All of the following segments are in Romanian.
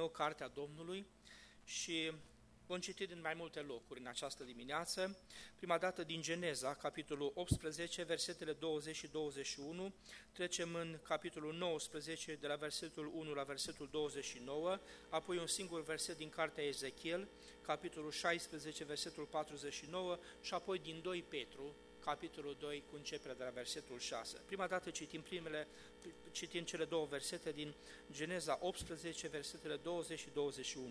nou Cartea Domnului și vom citi din mai multe locuri în această dimineață. Prima dată din Geneza, capitolul 18, versetele 20 și 21, trecem în capitolul 19, de la versetul 1 la versetul 29, apoi un singur verset din Cartea Ezechiel, capitolul 16, versetul 49 și apoi din 2 Petru, capitolul 2, cu începerea de la versetul 6. Prima dată citim cele două versete din Geneza 18, versetele 20 și 21.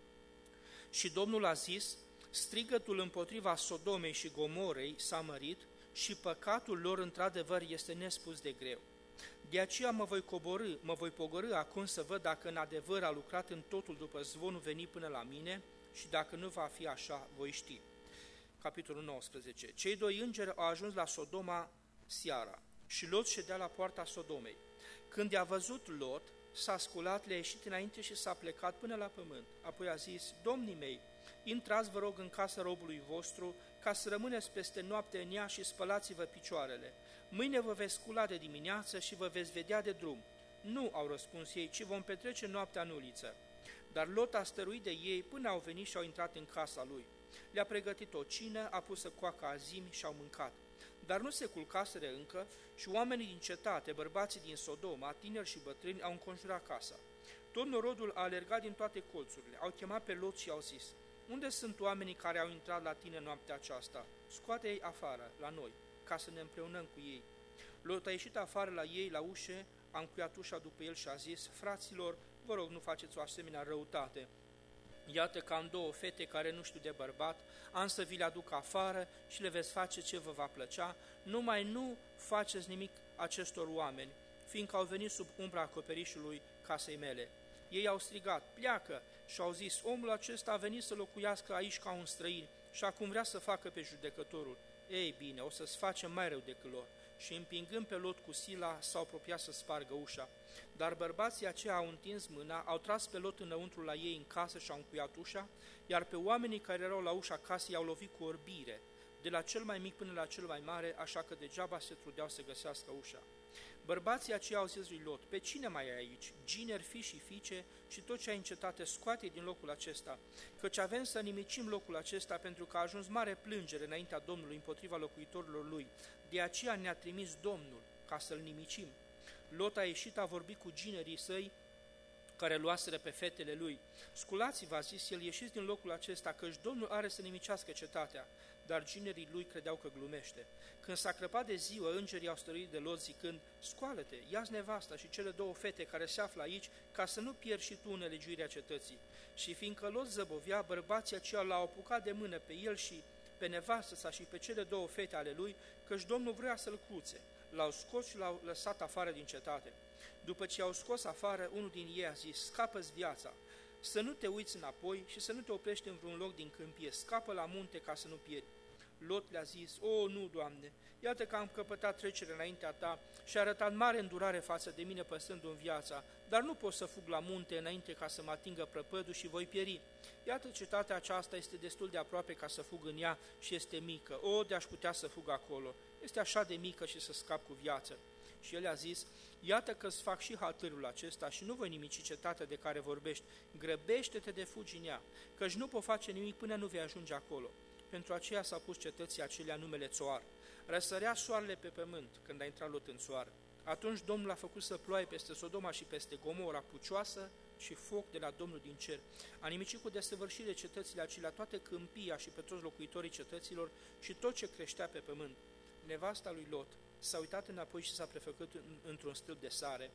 Și Domnul a zis, strigătul împotriva Sodomei și Gomorei s-a mărit și păcatul lor într-adevăr este nespus de greu. De aceea mă voi pogorî acum să văd dacă în adevăr a lucrat în totul după zvonul venit până la mine și dacă nu va fi așa, voi ști. Capitolul 19. Cei doi îngeri au ajuns la Sodoma seara și Lot ședea la poarta Sodomei. Când i-a văzut Lot, s-a sculat, le-a ieșit înainte și s-a plecat până la pământ. Apoi a zis, domnii mei, intrați vă rog în casa robului vostru, ca să rămâneți peste noapte în ea și spălați-vă picioarele. Mâine vă veți scula de dimineață și vă veți vedea de drum. Nu, au răspuns ei, ci vom petrece noaptea în uliță. Dar Lot a stăruit de ei până au venit și au intrat în casa lui. Le-a pregătit o cină, a pus coaca azimi și au mâncat. Dar nu se culcaseră încă și oamenii din cetate, bărbații din Sodoma, tineri și bătrâni, au înconjurat casa. Tot norodul a alergat din toate colțurile, au chemat pe Lot și au zis, unde sunt oamenii care au intrat la tine noaptea aceasta? Scoate-i afară, la noi, ca să ne împreunăm cu ei. Lot a ieșit afară la ei, la ușe, a încuiat ușa după el și a zis, fraților, vă rog, nu faceți o asemenea răutate. Iată că am două fete care nu știu de bărbat, am să vi le aduc afară și le veți face ce vă va plăcea, numai nu faceți nimic acestor oameni, fiindcă au venit sub umbra acoperișului casei mele. Ei au strigat, pleacă, și au zis, omul acesta a venit să locuiască aici ca un străin și acum vrea să facă pe judecătorul. Ei bine, o să-ți facem mai rău decât lor. Și împingând pe Lot cu sila, s-au apropiat să spargă ușa. Dar bărbații aceia au întins mâna, au tras pe Lot înăuntru la ei în casă și au încuiat ușa, iar pe oamenii care erau la ușa casei i-au lovit cu orbire, de la cel mai mic până la cel mai mare, așa că degeaba se trudeau să găsească ușa. Bărbații aceia au zis lui Lot, pe cine mai ai aici? Gineri, fii și fiice și tot ce ai în cetate, scoate din locul acesta, căci avem să nimicim locul acesta pentru că a ajuns mare plângere înaintea Domnului împotriva locuitorilor lui. De aceea ne-a trimis Domnul ca să-l nimicim. Lot a ieșit, a vorbit cu ginerii săi care luaseră pe fetele lui. Sculați-vă, a zis el, ieșiți din locul acesta, căci Domnul are să nimicească cetatea. Dar ginerii lui credeau că glumește. Când s-a crăpat de ziua, îngerii au stăruit de Lot zicând, scoală-te, ia-ți nevasta și cele două fete care se află aici, ca să nu pierzi și tu nelegiuirea cetății. Și fiindcă Lot zăbovea, bărbații aceia l-au apucat de mână pe el și pe nevastă sa și pe cele două fete ale lui, căci Domnul vrea să-l cruțe. L-au scos și l-au lăsat afară din cetate. După ce i-au scos afară, unul din ei a zis, scapă-ți viața, să nu te uiți înapoi și să nu te oprești în vreun loc din câmpie, scapă la munte ca să nu pierzi. Lot le-a zis, o, nu, Doamne, iată că am căpătat trecere înaintea ta și a arătat mare îndurare față de mine păstrându-mi viața, dar nu pot să fug la munte înainte ca să mă atingă prăpădul și voi pieri. Iată, cetatea aceasta este destul de aproape ca să fug în ea și este mică. O, de-aș putea să fug acolo. Este așa de mică și să scap cu viață. Și el a zis, iată că-ți fac și hătârul acesta și nu voi nimici cetatea de care vorbești. Grăbește-te de fugi în ea, căci nu pot face nimic până nu vei ajunge acolo. Pentru aceea s-a pus cetății acelea numele Țoar. Răsărea soarele pe pământ când a intrat Lot în soare. Atunci Domnul a făcut să ploaie peste Sodoma și peste Gomora pucioasă și foc de la Domnul din cer. A nimicit cu desăvârșire cetățile acelea, toate câmpia și pe toți locuitorii cetăților și tot ce creștea pe pământ. Nevasta lui Lot s-a uitat înapoi și s-a prefăcut într-un stâlp de sare.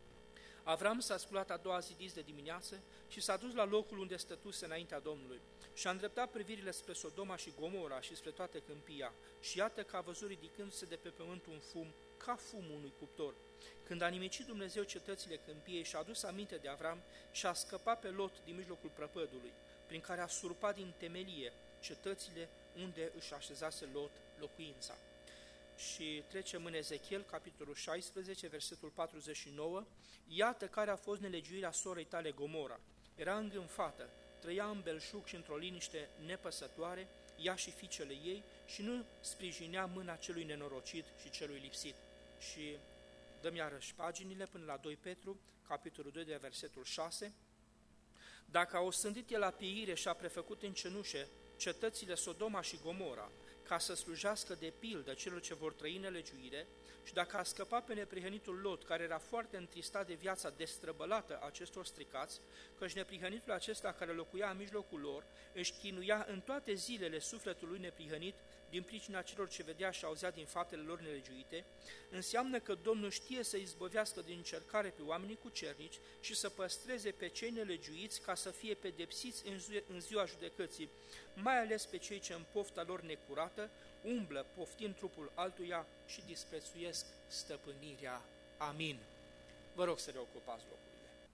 Avram s-a sculat a doua zi de dimineață și s-a dus la locul unde stătuse înaintea Domnului și a îndreptat privirile spre Sodoma și Gomora și spre toată câmpia și iată că a văzut ridicându-se de pe pământ un fum ca fumul unui cuptor. Când a nimicit Dumnezeu cetățile câmpiei și-a adus aminte de Avram și a scăpat pe Lot din mijlocul prăpădului, prin care a surpat din temelie cetățile unde își așezase Lot locuința. Și trecem în Ezechiel, capitolul 16, versetul 49. Iată care a fost nelegiuirea sorei tale Gomora. Era îngânfată, trăia în belșug și într-o liniște nepăsătoare, ea și fiicele ei, și nu sprijinea mâna celui nenorocit și celui lipsit. Și dăm iarăși paginile până la 2 Petru, capitolul 2, de versetul 6. Dacă a osândit el la pieire și a prefăcut în cenușe cetățile Sodoma și Gomora, ca să slujească de pildă celor ce vor trăi în nelegiuire, și dacă a scăpat pe neprihănitul Lot, care era foarte întristat de viața destrăbălată a acestor stricați, căci neprihănitul acesta care locuia în mijlocul lor își chinuia în toate zilele sufletul lui neprihănit din pricina celor ce vedea și auzea din faptele lor nelegiuite, înseamnă că Domnul știe să izbăvească din încercare pe oamenii cucernici și să păstreze pe cei nelegiuiți ca să fie pedepsiți în ziua judecății, mai ales pe cei ce în pofta lor necurată umblă poftind trupul altuia și disprețuiesc stăpânirea. Amin. Vă rog să reocupați locurile.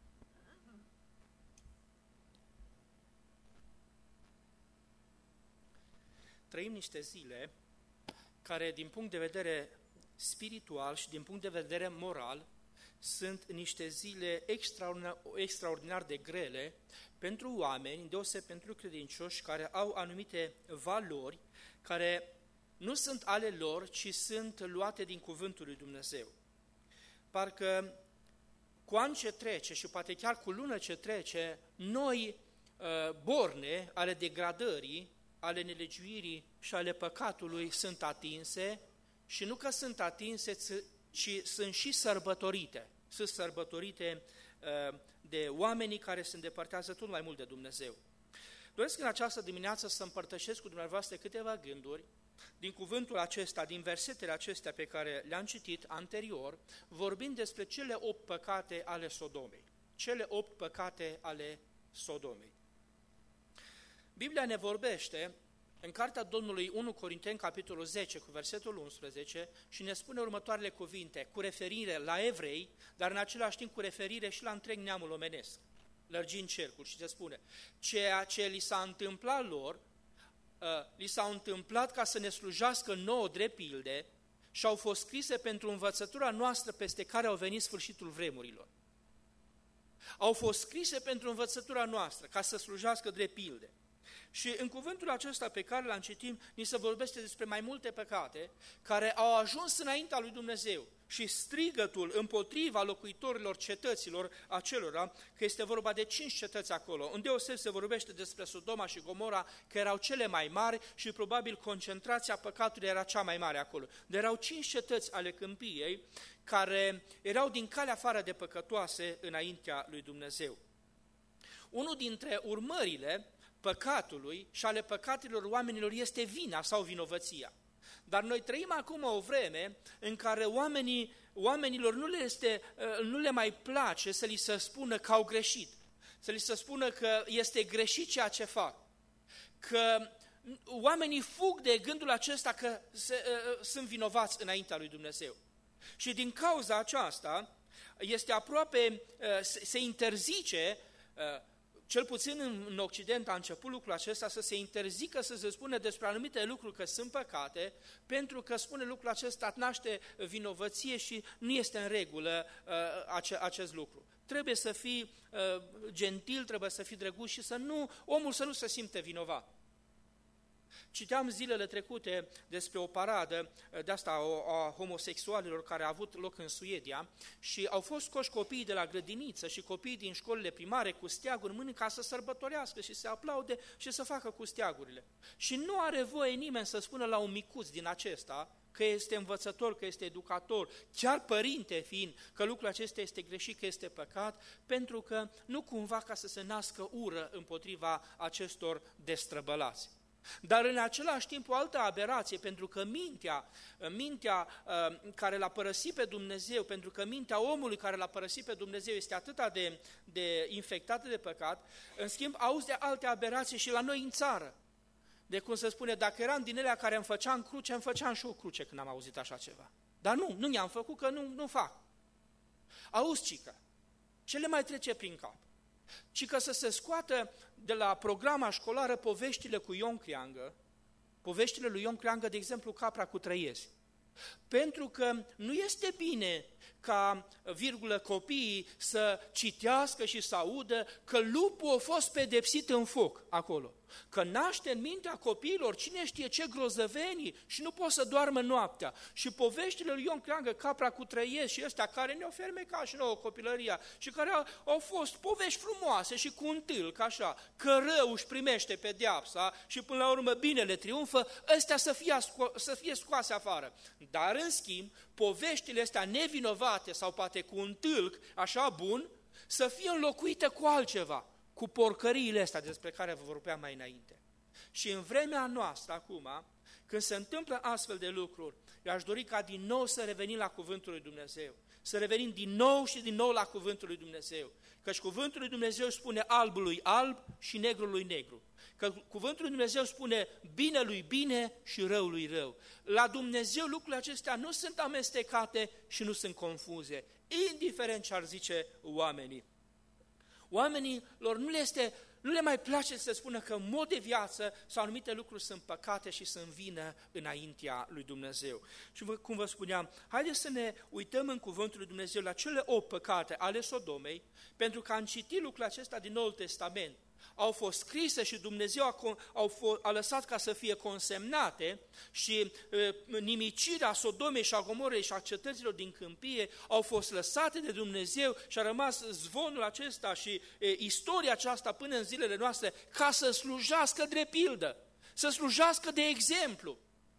Trăim niște zile care, din punct de vedere spiritual și din punct de vedere moral, sunt niște zile extraordinar de grele pentru oameni, deosebit pentru credincioși care au anumite valori care nu sunt ale lor, ci sunt luate din cuvântul lui Dumnezeu. Parcă cu an ce trece și poate chiar cu lună ce trece, noi borne ale degradării, ale nelegiuirii și ale păcatului sunt atinse și nu că sunt atinse, ci sunt și sărbătorite. Sunt sărbătorite de oamenii care se îndepărtează tot mai mult de Dumnezeu. Doresc în această dimineață să împărtășesc cu dumneavoastră câteva gânduri din cuvântul acesta, din versetele acestea pe care le-am citit anterior, vorbind despre cele 8 păcate ale Sodomei. Cele 8 păcate ale Sodomei. Biblia ne vorbește în cartea Domnului 1 Corinteni, capitolul 10, cu versetul 11, și ne spune următoarele cuvinte, cu referire la evrei, dar în același timp cu referire și la întreg neamul omenesc, lărgind cercul, și se spune, ceea ce li s-a întâmplat lor, li s-au întâmplat ca să ne slujească nouă drept pilde și au fost scrise pentru învățătura noastră peste care au venit sfârșitul vremurilor. Au fost scrise pentru învățătura noastră ca să slujească drept pilde. Și în cuvântul acesta pe care l-am citit, ni se vorbește despre mai multe păcate care au ajuns înaintea lui Dumnezeu și strigătul împotriva locuitorilor cetăților acelora, că este vorba de 5 cetăți acolo, îndeoseb se vorbește despre Sodoma și Gomora, că erau cele mai mari și probabil concentrația păcatului era cea mai mare acolo. Dar erau 5 cetăți ale câmpiei care erau din calea afară de păcătoase înaintea lui Dumnezeu. Unul dintre urmările păcatului și ale păcatelor oamenilor este vina sau vinovăția. Dar noi trăim acum o vreme în care oamenilor nu le mai place să li se spună că au greșit, să li se spună că este greșit ceea ce fac, că oamenii fug de gândul acesta că sunt vinovați înaintea lui Dumnezeu. Și din cauza aceasta este aproape, se interzice, cel puțin în Occident a început lucrul acesta, să se interzică să se spună despre anumite lucruri că sunt păcate, pentru că spune lucrul acesta naște vinovăție și nu este în regulă acest lucru. Trebuie să fii gentil, trebuie să fii drăguț și omul să nu se simte vinovat. Citeam zilele trecute despre o paradă de asta a homosexualilor care a avut loc în Suedia și au fost scoși copiii de la grădiniță și copiii din școlile primare cu steaguri în mână ca să sărbătorească și să aplaude și să facă cu steagurile. Și nu are voie nimeni să spună la un micuț din acesta că este învățător, că este educator, chiar părinte fiind, că lucrul acesta este greșit, că este păcat, pentru că nu cumva ca să se nască ură împotriva acestor destrăbălați. Dar în același timp o altă aberație, pentru că mintea care l-a părăsit pe Dumnezeu, pentru că mintea omului care l-a părăsit pe Dumnezeu este atât de infectată de păcat, în schimb auzi de alte aberații și la noi în țară. De cum se spune, dacă eram din elea care îmi făceam cruce, îmi făceam și o cruce când am auzit așa ceva. Dar nu mi-am făcut, că nu fac. Auzi, cică, ce le mai trece prin cap? Ci că să se scoată de la programa școlară poveștile cu Ion Creangă, poveștile lui Ion Creangă, de exemplu, Capra cu trăiezi. Pentru că nu este bine ca, copiii să citească și să audă că lupul a fost pedepsit în foc acolo. Că naște în mintea copiilor cine știe ce grozăvenii și nu pot să doarmă noaptea. Și poveștile lui Ion Creangă, Capra cu trăiesc și ăstea care ne-au fermecat și nouă copilăria și care au fost povești frumoase și cu un tâlc, așa, că rău își primește pedeapsa și până la urmă binele triumfă, ăstea să fie scoase afară. Dar în schimb, poveștile astea nevinovate sau poate cu un tâlc așa bun, să fie înlocuite cu altceva, cu porcăriile astea despre care vă vorbeam mai înainte. Și în vremea noastră acum, când se întâmplă astfel de lucruri, eu aș dori ca din nou să revenim la Cuvântul lui Dumnezeu, să revenim din nou și din nou la Cuvântul lui Dumnezeu, căci Cuvântul lui Dumnezeu spune albului alb și negrului negru, că Cuvântul lui Dumnezeu spune binelui bine și răului rău. La Dumnezeu lucrurile acestea nu sunt amestecate și nu sunt confuze, indiferent ce ar zice oamenii. Oamenilor nu le mai place să spună că în mod de viață sau anumite lucruri sunt păcate și sunt vină înaintea lui Dumnezeu. Și cum vă spuneam, haideți să ne uităm în Cuvântul lui Dumnezeu la cele 8 păcate ale Sodomei, pentru că am citit lucrul acesta din Noul Testament. Au fost scrise și Dumnezeu a lăsat ca să fie consemnate și nimicirea Sodomei și a Gomorei și a cetăților din câmpie au fost lăsate de Dumnezeu și a rămas zvonul acesta și istoria aceasta până în zilele noastre ca să slujească drept pildă, să slujească de exemplu,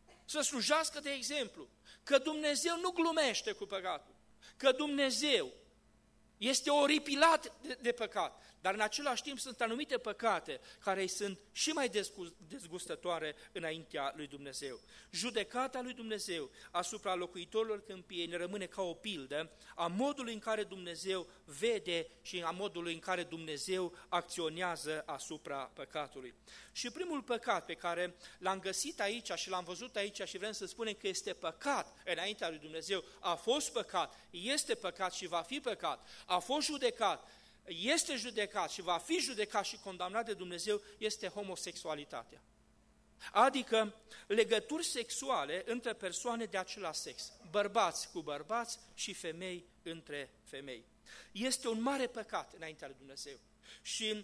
că Dumnezeu nu glumește cu păcatul, că Dumnezeu este oripilat de păcat, dar în același timp sunt anumite păcate care sunt și mai dezgustătoare înaintea lui Dumnezeu. Judecata lui Dumnezeu asupra locuitorilor câmpiei ne rămâne ca o pildă a modului în care Dumnezeu vede și a modului în care Dumnezeu acționează asupra păcatului. Și primul păcat pe care l-am găsit aici și l-am văzut aici și vrem să spunem că este păcat înaintea lui Dumnezeu, a fost păcat, este păcat și va fi păcat, a fost judecat, este judecat și va fi judecat și condamnat de Dumnezeu, este homosexualitatea. Adică legături sexuale între persoane de același sex, bărbați cu bărbați și femei între femei. Este un mare păcat înaintea lui Dumnezeu. Și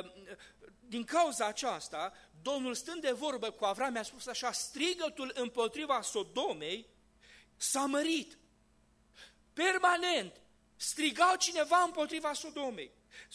din cauza aceasta, Domnul stând de vorbă cu Avram mi-a spus așa, strigătul împotriva Sodomei s-a mărit. Permanent strigau cineva împotriva Sodomei.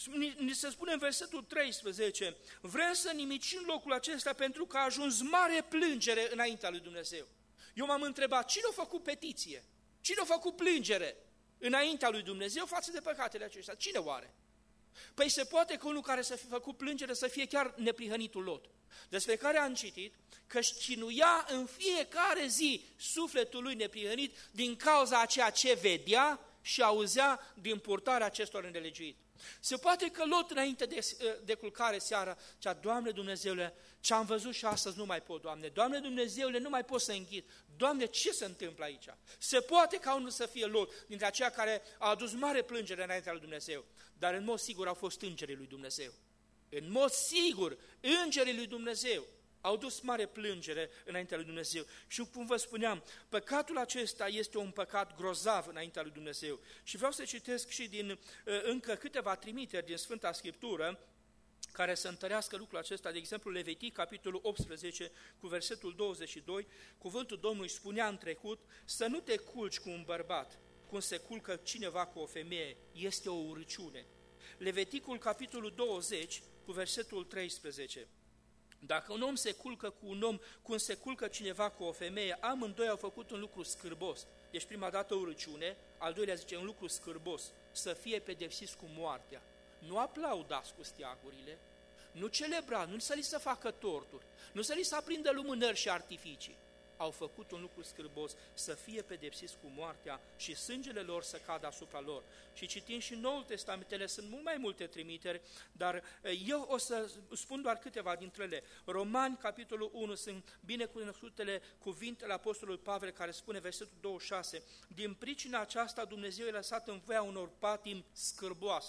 Ni se spune în versetul 13, vrem să nimicim locul acesta pentru că a ajuns mare plângere înaintea lui Dumnezeu. Eu m-am întrebat, cine a făcut petiție? Cine a făcut plângere înaintea lui Dumnezeu față de păcatele acestea? Cine oare? Păi se poate că unul care să fi făcut plângere să fie chiar neprihănitul Lot, despre care am citit că își chinuia în fiecare zi sufletul lui neprihănit din cauza a ceea ce vedea și auzea din purtarea acestor nelegiuit. Se poate că Lot înainte de culcare seara zicea, Doamne Dumnezeule, ce am văzut și astăzi nu mai pot, Doamne, Doamne Dumnezeule, nu mai pot să înghit, Doamne, ce se întâmplă aici? Se poate ca unul să fie Lot, dintre aceia care a adus mare plângere înaintea lui Dumnezeu, dar în mod sigur au fost îngerii lui Dumnezeu. În mod sigur, îngerii lui Dumnezeu au dus mare plângere înaintea lui Dumnezeu. Și cum vă spuneam, păcatul acesta este un păcat grozav înaintea lui Dumnezeu. Și vreau să citesc și din încă câteva trimiteri din Sfânta Scriptură, care să întărească lucrul acesta, de exemplu Levitic, capitolul 18, cu versetul 22, cuvântul Domnului spunea în trecut, să nu te culci cu un bărbat, cum se culcă cineva cu o femeie, este o urăciune. Leviticul, capitolul 20, cu versetul 13, dacă un om se culcă cu un om cum se culcă cineva cu o femeie, amândoi au făcut un lucru scârbos. Deci prima dată o urăciune, al doilea zice un lucru scârbos, să fie pedepsiți cu moartea. Nu aplaudați cu steagurile, nu celebrați, nu să li se facă torturi, nu să li se aprindă lumânări și artificii. Au făcut un lucru scârbos, să fie pedepsiți cu moartea și sângele lor să cadă asupra lor. Și citim și Noul Testamentele, sunt mult mai multe trimiteri, dar eu o să spun doar câteva dintre ele. Romani, capitolul 1, sunt binecunoscutele cuvintele Apostolului Pavel, care spune, versetul 26, din pricina aceasta Dumnezeu i-a lăsat în voia unor patimi scârboase.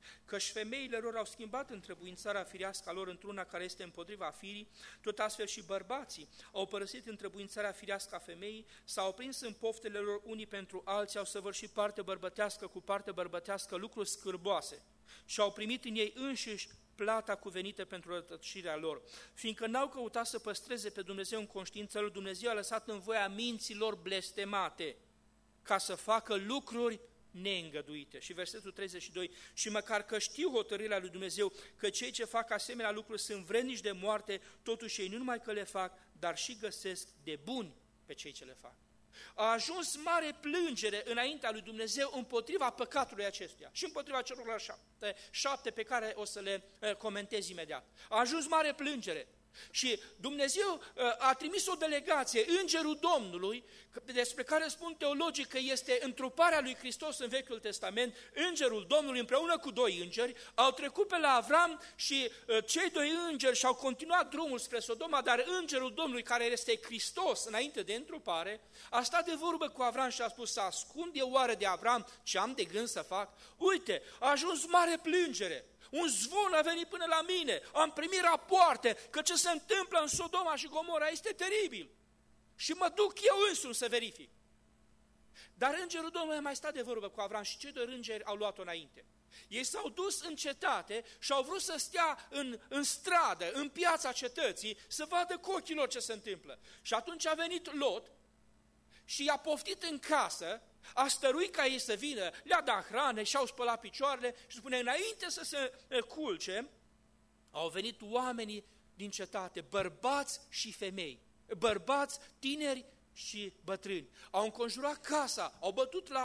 Căci femeile lor au schimbat întrebuințarea firească a lor într-una care este împotriva firii, tot astfel și bărbații au părăsit întrebuințarea firească a femeii, s-au prins în poftele lor unii pentru alții, au săvârșit parte bărbătească cu parte bărbătească lucruri scârboase și au primit în ei înșiși plata cuvenită pentru rătăcirea lor. Fiindcă n-au căutat să păstreze pe Dumnezeu în conștiința lor, Dumnezeu a lăsat în voia minților blestemate ca să facă lucruri neîngăduite. Și versetul 32, și măcar că știu hotărârea lui Dumnezeu că cei ce fac asemenea lucruri sunt vrednici de moarte, totuși ei nu numai că le fac, dar și găsesc de buni pe cei ce le fac. A ajuns mare plângere înaintea lui Dumnezeu împotriva păcatului acestuia și împotriva celor șapte pe care o să le comentez imediat. A ajuns mare plângere. Și Dumnezeu a trimis o delegație, Îngerul Domnului, despre care spun teologii că este întruparea lui Hristos în Vechiul Testament. Îngerul Domnului împreună cu doi îngeri au trecut pe la Avram și cei doi îngeri și-au continuat drumul spre Sodoma, dar Îngerul Domnului, care este Hristos înainte de întrupare, a stat de vorbă cu Avram și a spus: să ascund eu oare de Avram ce am de gând să fac? Uite, a ajuns mare plângere. Un zvon a venit până la mine, am primit rapoarte că ce se întâmplă în Sodoma și Gomora este teribil. Și mă duc eu însumi să verific. Dar Îngerul Domnului a mai stat de vorbă cu Avram și cei doi îngeri au luat-o înainte. Ei s-au dus în cetate și au vrut să stea în stradă, în piața cetății, să vadă cu ochii lor ce se întâmplă. Și atunci a venit Lot și i-a poftit în casă, a stăruit ca ei să vină, le-a dat hrană și-au spălat picioarele și spune, înainte să se culce, au venit oamenii din cetate, bărbați și femei, bărbați, tineri și bătrâni. Au înconjurat casa, au bătut la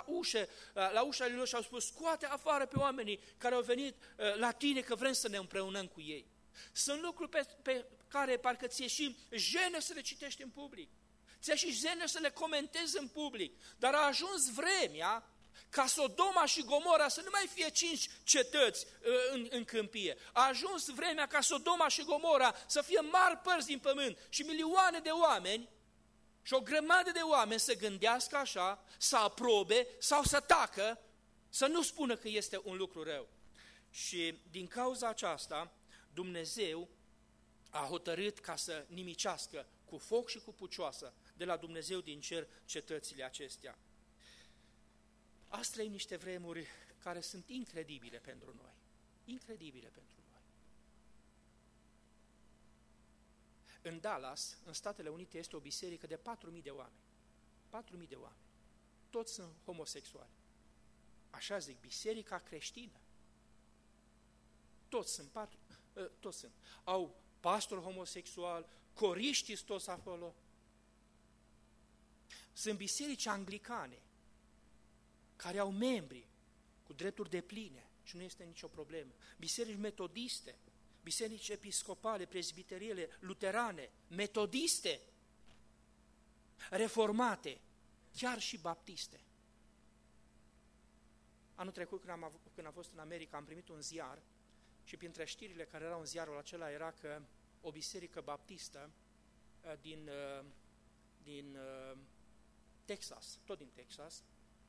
ușa lor și au spus: scoate afară pe oamenii care au venit la tine, că vrem să ne împreunăm cu ei. Sunt lucruri pe care parcă ți-e și jenă să le citești în public. Ți-e și jenă să le comentezi în public. Dar a ajuns vremea ca Sodoma și Gomora să nu mai fie 5 cetăți în câmpie. A ajuns vremea ca Sodoma și Gomora să fie mari părți din pământ și milioane de oameni și o grămadă de oameni să gândească așa, să aprobe sau să tacă, să nu spună că este un lucru rău. Și din cauza aceasta, Dumnezeu a hotărât ca să nimicească cu foc și cu pucioasă de la Dumnezeu din cer cetățile acestea. Azi trăim niște vremuri care sunt incredibile pentru noi. Incredibile pentru noi. În Dallas, în Statele Unite, este o biserică de 4.000 de oameni. 4.000 de oameni. Toți sunt homosexuali. Așa zic, biserica creștină. Toți sunt. Au pastor homosexual, coriștii toți acolo. Sunt biserici anglicane care au membri cu drepturi depline și nu este nicio problemă. Biserici metodiste, biserici episcopale, prezbiteriele, luterane, metodiste, reformate, chiar și baptiste. Anul trecut, când am fost în America, am primit un ziar și printre știrile care erau în ziarul acela era că o biserică baptistă din Texas, tot din Texas,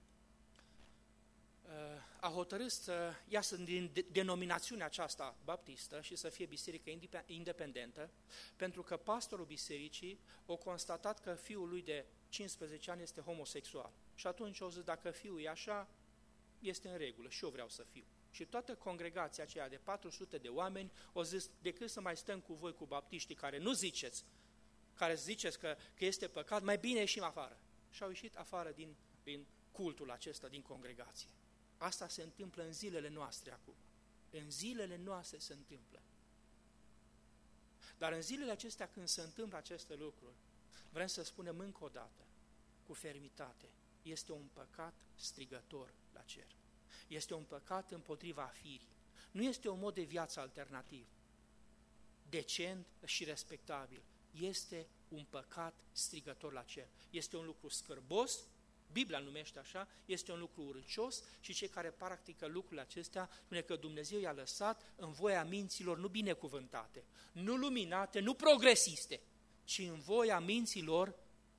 a hotărât să iasă din denominațiunea aceasta baptistă și să fie biserică independentă, pentru că pastorul bisericii a constatat că fiul lui de 15 ani este homosexual. Și atunci au zis, dacă fiul e așa, este în regulă și eu vreau să fiu. Și toată congregația aceea de 400 de oameni au zis, decât să mai stăm cu voi, cu baptiștii, care nu ziceți, care ziceți că este păcat, mai bine ieșim afară. Și au ieșit afară din cultul acesta, din congregație. Asta se întâmplă în zilele noastre acum. În zilele noastre se întâmplă. Dar în zilele acestea, când se întâmplă aceste lucruri, vrem să spunem încă o dată, cu fermitate, este un păcat strigător la cer. Este un păcat împotriva firii. Nu este un mod de viață alternativ, decent și respectabil. Este un păcat strigător la cer. Este un lucru scârbos, Biblia numește așa, este un lucru urâcios și cei care practică lucrurile acestea spune că Dumnezeu i-a lăsat în voia minților nu binecuvântate, nu luminate, nu progresiste, ci în voia minților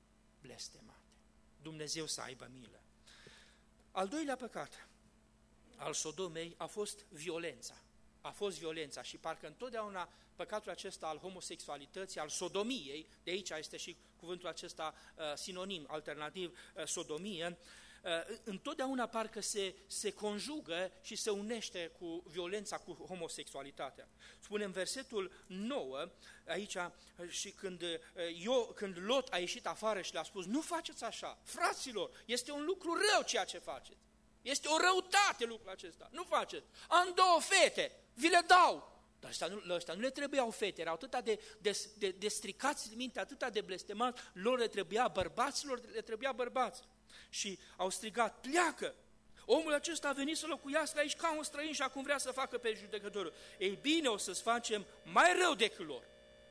blestemate. Dumnezeu să aibă milă. Al doilea păcat. al Sodomei a fost violența. A fost violența și parcă întotdeauna păcatul acesta al homosexualității, al sodomiei, de aici este și cuvântul acesta sinonim, alternativ, sodomie, întotdeauna parcă se conjugă și se unește cu violența, cu homosexualitatea. Spune în versetul 9, aici, și când Lot a ieșit afară și le-a spus, nu faceți așa, fraților, este un lucru rău ceea ce faceți. Este o răutate lucrul acesta, nu faceți. Am 2 fete, vi le dau. Dar ăștia nu le trebuiau fete, erau atâta de stricați de minte, atâta de blestemați, lor le trebuia bărbaților, le trebuia bărbați. Și au strigat, pleacă! Omul acesta a venit să locuiască aici ca un străin și acum vrea să facă pe judecătorul. Ei bine, o să-ți facem mai rău decât lor.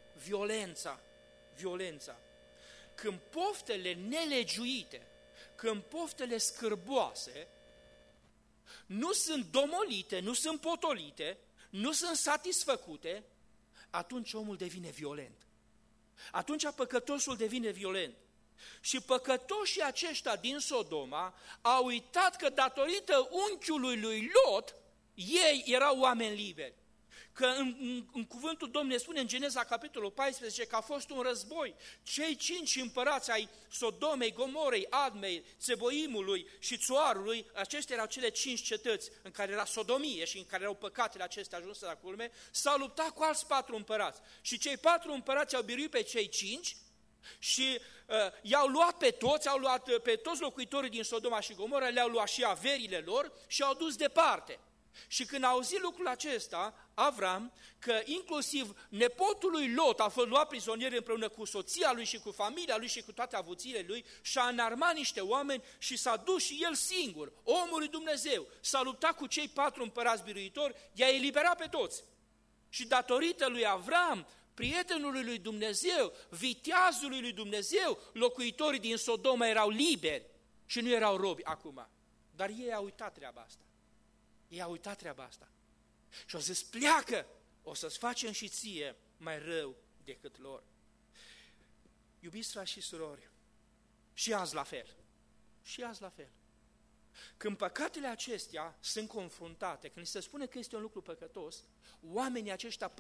Violența. Când poftele nelegiuite, când poftele scârboase, nu sunt domolite, nu sunt potolite, nu sunt satisfăcute, atunci omul devine violent. Atunci păcătosul devine violent. Și păcătoșii aceștia din Sodoma au uitat că datorită unchiului lui Lot, ei erau oameni liberi. Că în cuvântul Domnului spune în Geneza capitolul 14 că a fost un război. Cei 5 împărați ai Sodomei, Gomorei, Admei, Țeboimului și Țoarului, acestea erau cele 5 cetăți în care era sodomie și în care erau păcatele acestea ajunse la culme, s-au luptat cu alți 4 împărați. Și cei 4 împărați au biruit pe cei 5 și i-au luat pe toți, au luat pe toți locuitorii din Sodoma și Gomora, le-au luat și averile lor și au dus departe. Și când a auzit lucrul acesta, Avram, că inclusiv nepotul lui Lot a fost luat prizonier împreună cu soția lui și cu familia lui și cu toate avuțiile lui, și-a înarmat niște oameni și s-a dus și el singur, omul lui Dumnezeu, s-a luptat cu cei 4 împărați biruitori, i-a eliberat pe toți. Și datorită lui Avram, prietenului lui Dumnezeu, viteazului lui Dumnezeu, locuitorii din Sodoma erau liberi și nu erau robi acum. Dar ei au uitat treaba asta. Și au zis, pleacă, o să-ți facem și ție mai rău decât lor. Iubiți frați și surori, și azi la fel. Când păcatele acestea sunt confruntate, când se spune că este un lucru păcătos, oamenii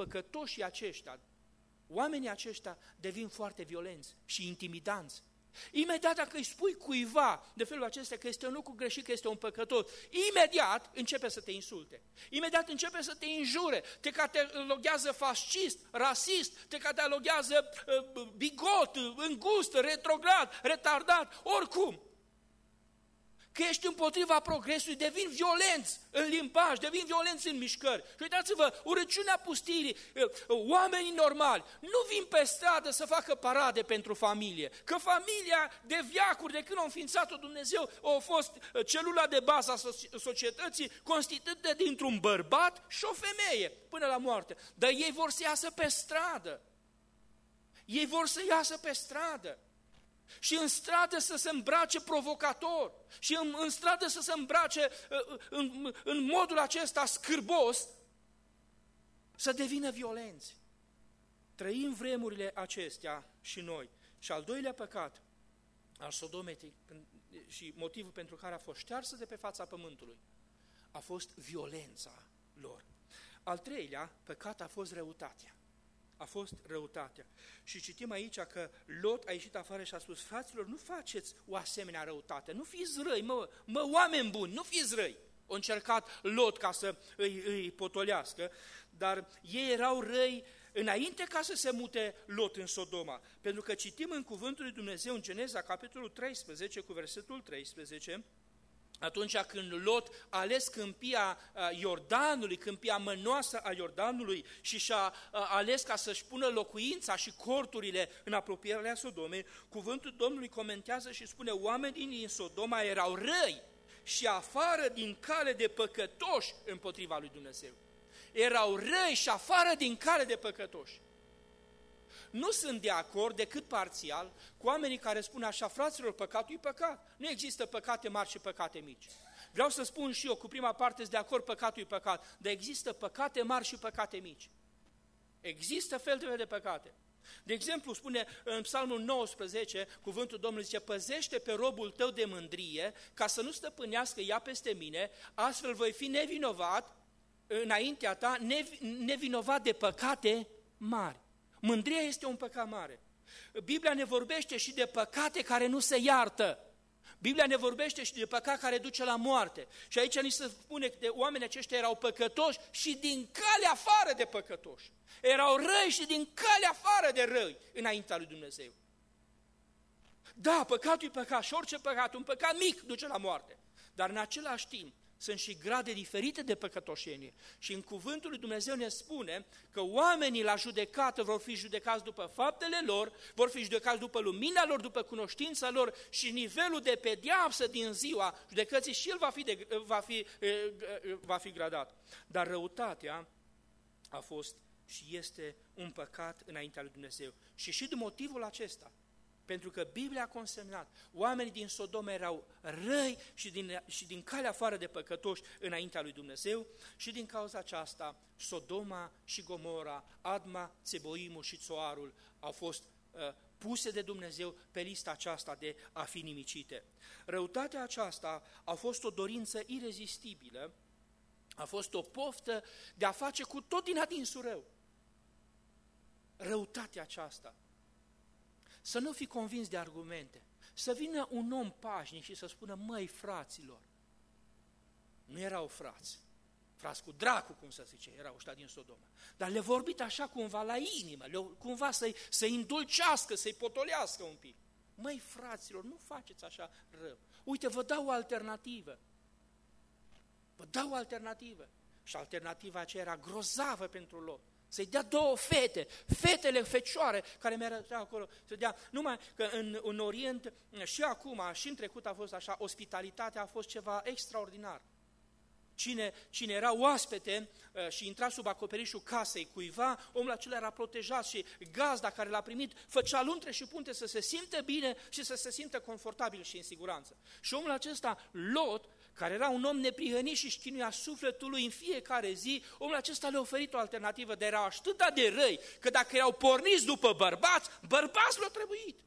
aceștia devin foarte violenți și intimidanți. Imediat dacă îi spui cuiva de felul acesta că este un lucru greșit, că este un păcătos, imediat începe să te insulte, imediat începe să te înjure, te cataloghează fascist, rasist, te cataloghează bigot, îngust, retrograd, retardat, oricum. Că ești împotriva progresului, devin violenți în limbaj, devin violenți în mișcări. Și uitați-vă, urăciunea pustirii, oamenii normali nu vin pe stradă să facă parade pentru familie, că familia de veacuri, de când a înființat-o Dumnezeu, a fost celula de bază a societății, constituită dintr-un bărbat și o femeie până la moarte. Dar ei vor să iasă pe stradă. Și în stradă să se îmbrace provocator, și în stradă să se îmbrace în modul acesta scârbos, să devină violenți. Trăim vremurile acestea și noi. Și al doilea păcat al Sodomei și motivul pentru care a fost ștearsă de pe fața pământului a fost violența lor. Al treilea păcat a fost răutatea. Și citim aici că Lot a ieșit afară și a spus, fraților, nu faceți o asemenea răutate, nu fiți răi, mă oameni buni, nu fiți răi. A încercat Lot ca să îi potolească, dar ei erau răi înainte ca să se mute Lot în Sodoma. Pentru că citim în cuvântul lui Dumnezeu în Geneza, capitolul 13, cu versetul 13, atunci când Lot a ales câmpia Iordanului, câmpia mănoasă a Iordanului și și-a ales ca să-și pună locuința și corturile în apropierea Sodomei, cuvântul Domnului comentează și spune, oamenii din Sodoma erau răi și afară din cale de păcătoși împotriva lui Dumnezeu. Erau răi și afară din cale de păcătoși. Nu sunt de acord decât parțial cu oamenii care spun așa, fraților, păcatul e păcat. Nu există păcate mari și păcate mici. Vreau să spun și eu, cu prima parte sunt de acord, păcatul e păcat, dar există păcate mari și păcate mici. Există fel de păcate. De exemplu, spune în Psalmul 19, cuvântul Domnului zice, păzește pe robul tău de mândrie, ca să nu stăpânească ea peste mine, astfel voi fi nevinovat înaintea ta, nevinovat de păcate mari. Mândria este un păcat mare. Biblia ne vorbește și de păcate care nu se iartă. Biblia ne vorbește și de păcat care duce la moarte. Și aici ni se spune că oamenii aceștia erau păcătoși și din calea afară de păcătoși. Erau răi și din calea afară de răi înaintea lui Dumnezeu. Da, păcatul e păcat și orice păcat, un păcat mic duce la moarte. Dar în același timp sunt și grade diferite de păcătoșenie. Și în cuvântul lui Dumnezeu ne spune că oamenii la judecată vor fi judecați după faptele lor, vor fi judecați după lumina lor, după cunoștința lor și nivelul de pedeapsă din ziua judecății și el va fi gradat. Dar răutatea a fost și este un păcat înaintea lui Dumnezeu. Și din motivul acesta, pentru că Biblia a consemnat, oamenii din Sodoma erau răi și din calea afară de păcătoși înaintea lui Dumnezeu și din cauza aceasta Sodoma și Gomora, Adma, Țeboimul și Țoarul au fost puse de Dumnezeu pe lista aceasta de a fi nimicite. Răutatea aceasta a fost o dorință irezistibilă, a fost o poftă de a face cu tot din adinsul rău. Răutatea aceasta. Să nu fii convins de argumente, să vină un om pașnic și să spună, măi, fraților, nu erau frați cu dracu, cum să zice, erau ăștia din Sodoma, dar le vorbit așa cumva la inimă, cumva să-i îndulcească, să-i potolească un pic. Măi, fraților, nu faceți așa rău. Uite, vă dau o alternativă. Vă dau o alternativă. Și alternativa aceea era grozavă pentru Lot. Să-i dea două fetele fecioare care mergeau acolo, să dea, numai că în Orient și acum și în trecut a fost așa, ospitalitatea a fost ceva extraordinar. Cine era oaspete și intra sub acoperișul casei cuiva, omul acela era protejat și gazda care l-a primit făcea luntre și punte să se simtă bine și să se simtă confortabil și în siguranță. Și omul acesta, Lot, care era un om neprihănit și își chinuia sufletul lui în fiecare zi, omul acesta le-a oferit o alternativă, dar erau atât de răi, că dacă erau porniți după bărbați le-au trebuit.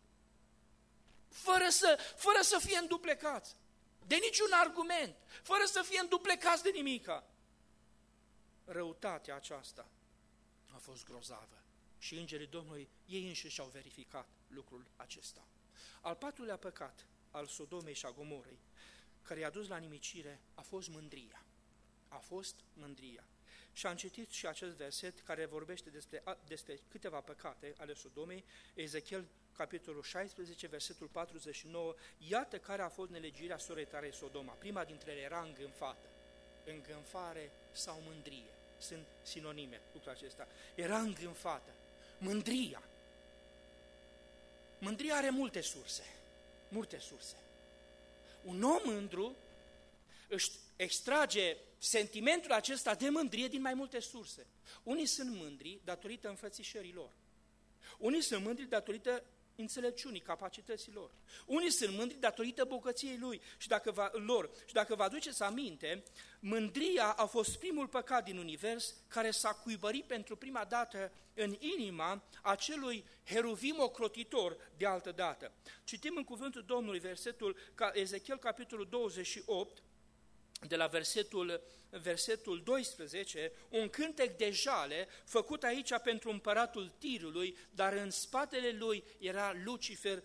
Fără să fie înduplecați, de niciun argument, fără să fie înduplecați de nimica. Răutatea aceasta a fost grozavă și îngerii Domnului ei înșiși au verificat lucrul acesta. Al patrulea păcat al Sodomei și a Gomorei, care i-a dus la nimicire, a fost mândria. A fost mândria. Și am citit și acest verset care vorbește despre câteva păcate ale Sodomei, Ezechiel, capitolul 16, versetul 49, iată care a fost nelegiuirea sorei tale Sodoma. Prima dintre ele era îngânfată. Îngânfare sau mândrie. Sunt sinonime lucrul acesta. Era îngânfată. Mândria. Mândria are multe surse. Multe surse. Un om mândru își extrage sentimentul acesta de mândrie din mai multe surse. Unii sunt mândri datorită înfățișării lor. Unii sunt mândri datorită înțelepciunii, capacității lor. Unii sunt mândri datorită bogăției lui și dacă vă aduceți aminte, mândria a fost primul păcat din univers care s-a cuibărit pentru prima dată în inima acelui heruvim ocrotitor de altă dată. Citim în cuvântul Domnului Ezechiel, capitolul 28, de la versetul 12, un cântec de jale făcut aici pentru împăratul Tirului, dar în spatele lui era Lucifer,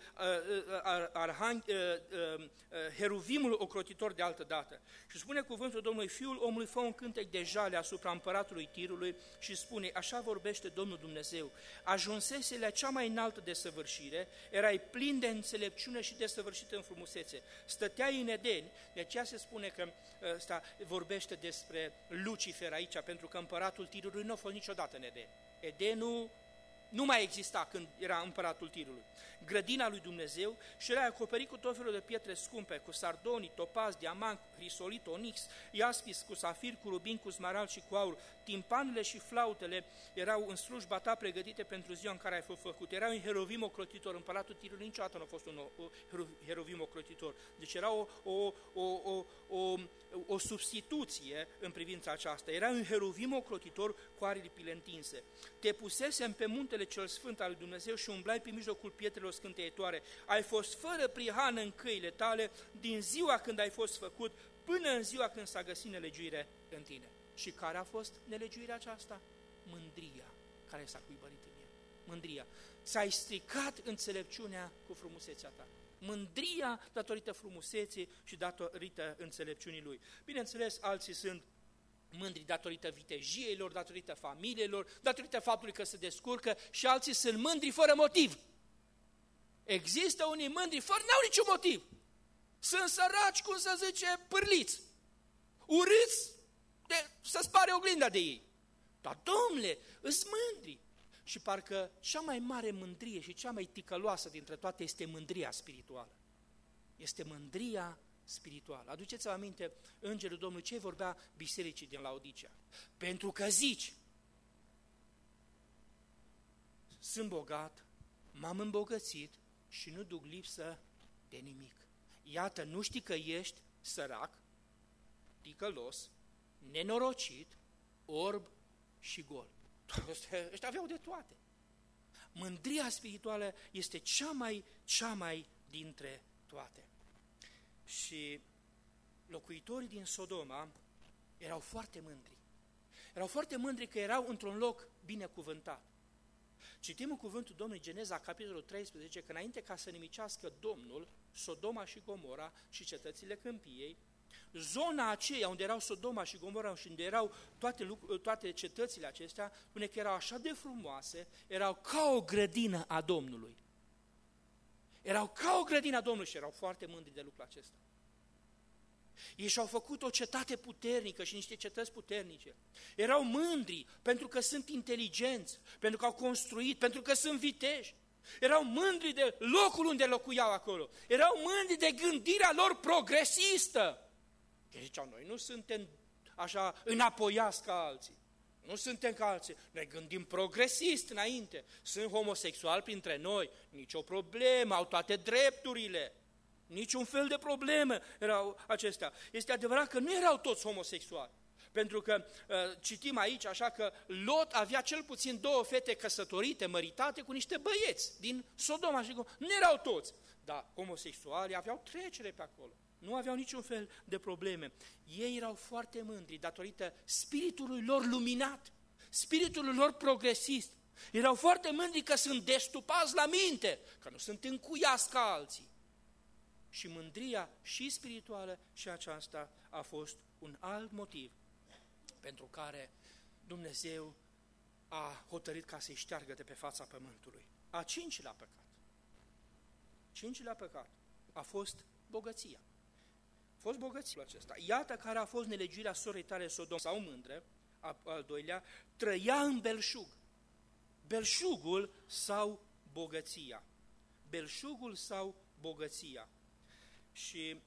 heruvimul ocrotitor de altă dată. Și spune cuvântul Domnului, Fiul omului fă un cântec de jale asupra împăratului Tirului și spune, așa vorbește Domnul Dumnezeu, ajunsese la cea mai înaltă desăvârșire, erai plin de înțelepciune și desăvârșit în frumusețe, stăteai în Eden, de aceea se spune că vorbește despre Lucifer aici, pentru că împăratul Tirului nu a fost niciodată în Eden. Edenul nu mai exista când era împăratul Tirului. Grădina lui Dumnezeu și era acoperit cu tot felul de pietre scumpe, cu sardonii, topaz, diamant, hrisolit, onix, iaspis, cu safir, cu rubin, cu smarald și cu aur. Timpanele și flautele erau în slujba ta pregătite pentru ziua în care ai fost făcut. Era un heruvim ocrotitor. Împăratul Tirului niciodată nu a fost un heruvim ocrotitor. Deci era o substituție în privința aceasta. Era un heruvim ocrotitor cu aripile întinse. Te pusesem pe munte muntele cel sfânt al lui Dumnezeu și umblai pe mijlocul pietrelor scânteietoare. Ai fost fără prihană în căile tale din ziua când ai fost făcut până în ziua când s-a găsit nelegiuire în tine. Și care a fost nelegiuirea aceasta? Mândria care s-a cuibărit în el. Mândria. Ți-ai stricat înțelepciunea cu frumusețea ta. Mândria datorită frumuseții și datorită înțelepciunii lui. Bineînțeles, alții sunt mândri datorită vitejiei lor, datorită familiilor, datorită faptului că se descurcă, și alții sunt mândri fără motiv. Există unii mândri fără, n-au niciun motiv. Sunt săraci, cum să zice, pârliți, urâți, să-ți pare oglinda de ei. Dar, domnule, îs mândri. Și parcă cea mai mare mândrie și cea mai ticăloasă dintre toate este mândria spirituală. Este mândria spirituală. Aduceți-vă aminte, Îngerul Domnului ce vorbea bisericii din Laodicea? Pentru că zici, sunt bogat, m-am îmbogățit și nu duc lipsă de nimic. Iată, nu știi că ești sărac, ticălos, nenorocit, orb și gol. Ăștia aveau de toate. Mândria spirituală este cea mai dintre toate. Și locuitorii din Sodoma erau foarte mândri. Erau foarte mândri că erau într-un loc binecuvântat. Citim în cuvântul Domnului Geneza, capitolul 13, că înainte ca să nimicească Domnul Sodoma și Gomora și cetățile câmpiei, zona aceea unde erau Sodoma și Gomora și unde erau toate cetățile acestea, spune că erau așa de frumoase, erau ca o grădină a Domnului. Erau ca o grădină a Domnului și erau foarte mândri de lucrul acesta. Ei și-au făcut o cetate puternică și niște cetăți puternice. Erau mândri pentru că sunt inteligenți, pentru că au construit, pentru că sunt viteji. Erau mândri de locul unde locuiau acolo. Erau mândri de gândirea lor progresistă. Ei ziceau, noi nu suntem așa înapoiați ca alții. Nu suntem ca alții. Noi gândim progresist înainte. Sunt homosexuali printre noi, nicio problemă, au toate drepturile. Niciun fel de problemă erau acestea. Este adevărat că nu erau toți homosexuali. Pentru că citim aici așa că Lot avea cel puțin 2 fete căsătorite, măritate cu niște băieți din Sodoma și Gomora. Nu erau toți, dar homosexuali aveau trecere pe acolo. Nu aveau niciun fel de probleme. Ei erau foarte mândri datorită spiritului lor luminat, spiritului lor progresist. Erau foarte mândri că sunt destupați la minte, că nu sunt încuiați ca alții. Și mândria și spirituală și aceasta a fost un alt motiv pentru care Dumnezeu a hotărât ca să-i șteargă de pe fața pământului. A 5-lea păcat. 5-lea păcat a fost bogăția. A fost bogăția acesta. Iată care a fost nelegiuirea sorei tale Sodom sau mândră, al doilea, trăia în belșug. Belșugul sau bogăția. Belșugul sau bogăția. Și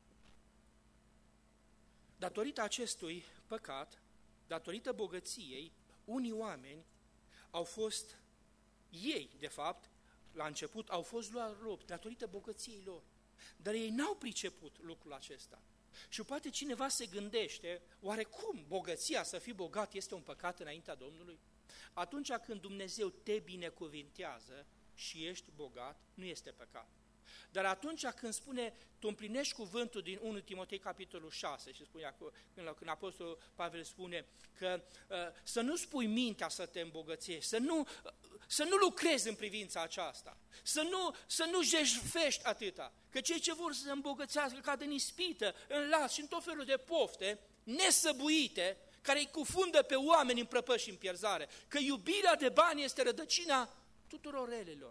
datorită acestui păcat, datorită bogăției, unii oameni au fost, ei de fapt, la început au fost luați robi datorită bogăției lor. Dar ei n-au priceput lucrul acesta. Și poate cineva se gândește, oare cum bogăția, să fii bogat, este un păcat înaintea Domnului? Atunci când Dumnezeu te binecuvintează și ești bogat, nu este păcat. Dar atunci când spune, tu împlinești cuvântul din 1 Timotei capitolul 6 și spune acolo, când Apostolul Pavel spune că să nu spui mintea să te îmbogățești, să nu lucrezi în privința aceasta, să nu jertfești atâta, că cei ce vor să se îmbogățească cad în ispită, în las și în tot felul de pofte nesăbuite, care îi cufundă pe oameni în prăpăși și în pierzare, că iubirea de bani este rădăcina tuturor relelor.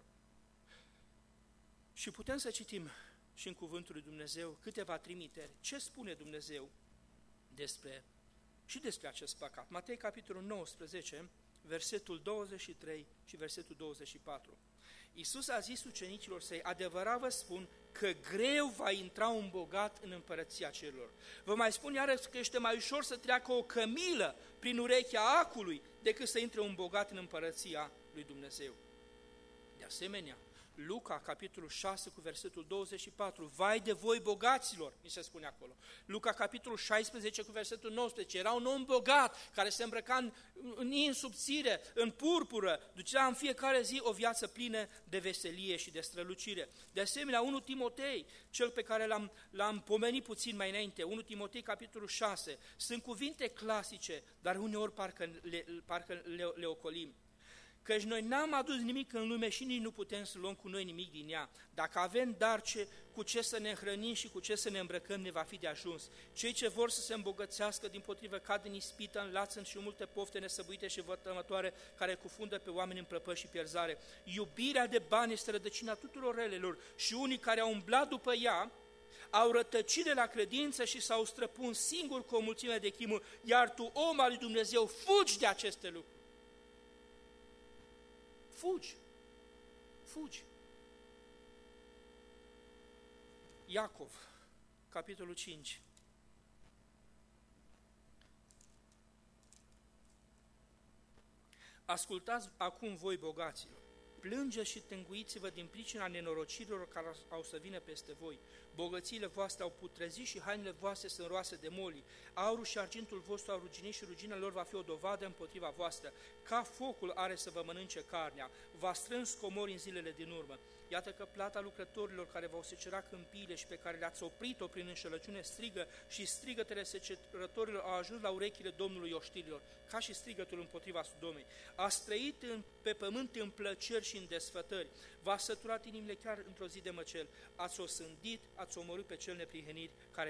Și putem să citim și în cuvântul lui Dumnezeu câteva trimiteri. Ce spune Dumnezeu despre acest păcat? Matei, capitolul 19, versetul 23 și versetul 24. Iisus a zis ucenicilor săi, adevărat vă spun că greu va intra un bogat în împărăția cerurilor. Vă mai spun iarăși că este mai ușor să treacă o cămilă prin urechea acului decât să intre un bogat în împărăția lui Dumnezeu. De asemenea, Luca, capitolul 6, cu versetul 24, vai de voi bogaților, mi se spune acolo. Luca, capitolul 16, cu versetul 19, era un om bogat care se îmbrăca în subțire, în purpură, ducea în fiecare zi o viață plină de veselie și de strălucire. De asemenea, 1 Timotei, cel pe care l-am pomenit puțin mai înainte, 1 Timotei, capitolul 6, sunt cuvinte clasice, dar uneori parcă le ocolim. Căci noi n-am adus nimic în lume și nici nu putem să luăm cu noi nimic din ea. Dacă avem dar cu ce să ne hrănim și cu ce să ne îmbrăcăm, ne va fi de ajuns. Cei ce vor să se îmbogățească, dimpotrivă, cad în ispită, în laț și în multe pofte nesăbuite și vătămătoare, care cufundă pe oameni în prăpăși și pierzare. Iubirea de bani este rădăcina tuturor relelor și unii care au umblat după ea, au rătăcit de la credință și s-au străpuns singuri cu o mulțime de chimuri, iar tu, om al lui Dumnezeu, fugi de aceste lucruri. Fugi. Iacov, capitolul 5. Ascultați acum voi, bogaților, plângeți și tânguiți-vă din pricina nenorocirilor care au să vină peste voi. Bogățiile voastre au putrezit și hainele voastre sunt roase de moli. Aurul și argintul vostru au ruginit și rugina lor va fi o dovadă împotriva voastră. Ca focul are să vă mănânce carnea, v-a strâns comori în zilele din urmă. Iată că plata lucrătorilor care v-au secerat câmpiile și pe care le-ați oprit-o prin înșelăciune strigă și strigătele secerătorilor au ajuns la urechile Domnului oștirilor, ca și strigătul împotriva Sodomei. Ați trăit pe pământ în plăceri și în desfătări, v-a săturat inimile chiar într-o zi de măcel, ați osândit, ați omorât pe cel neprihănit care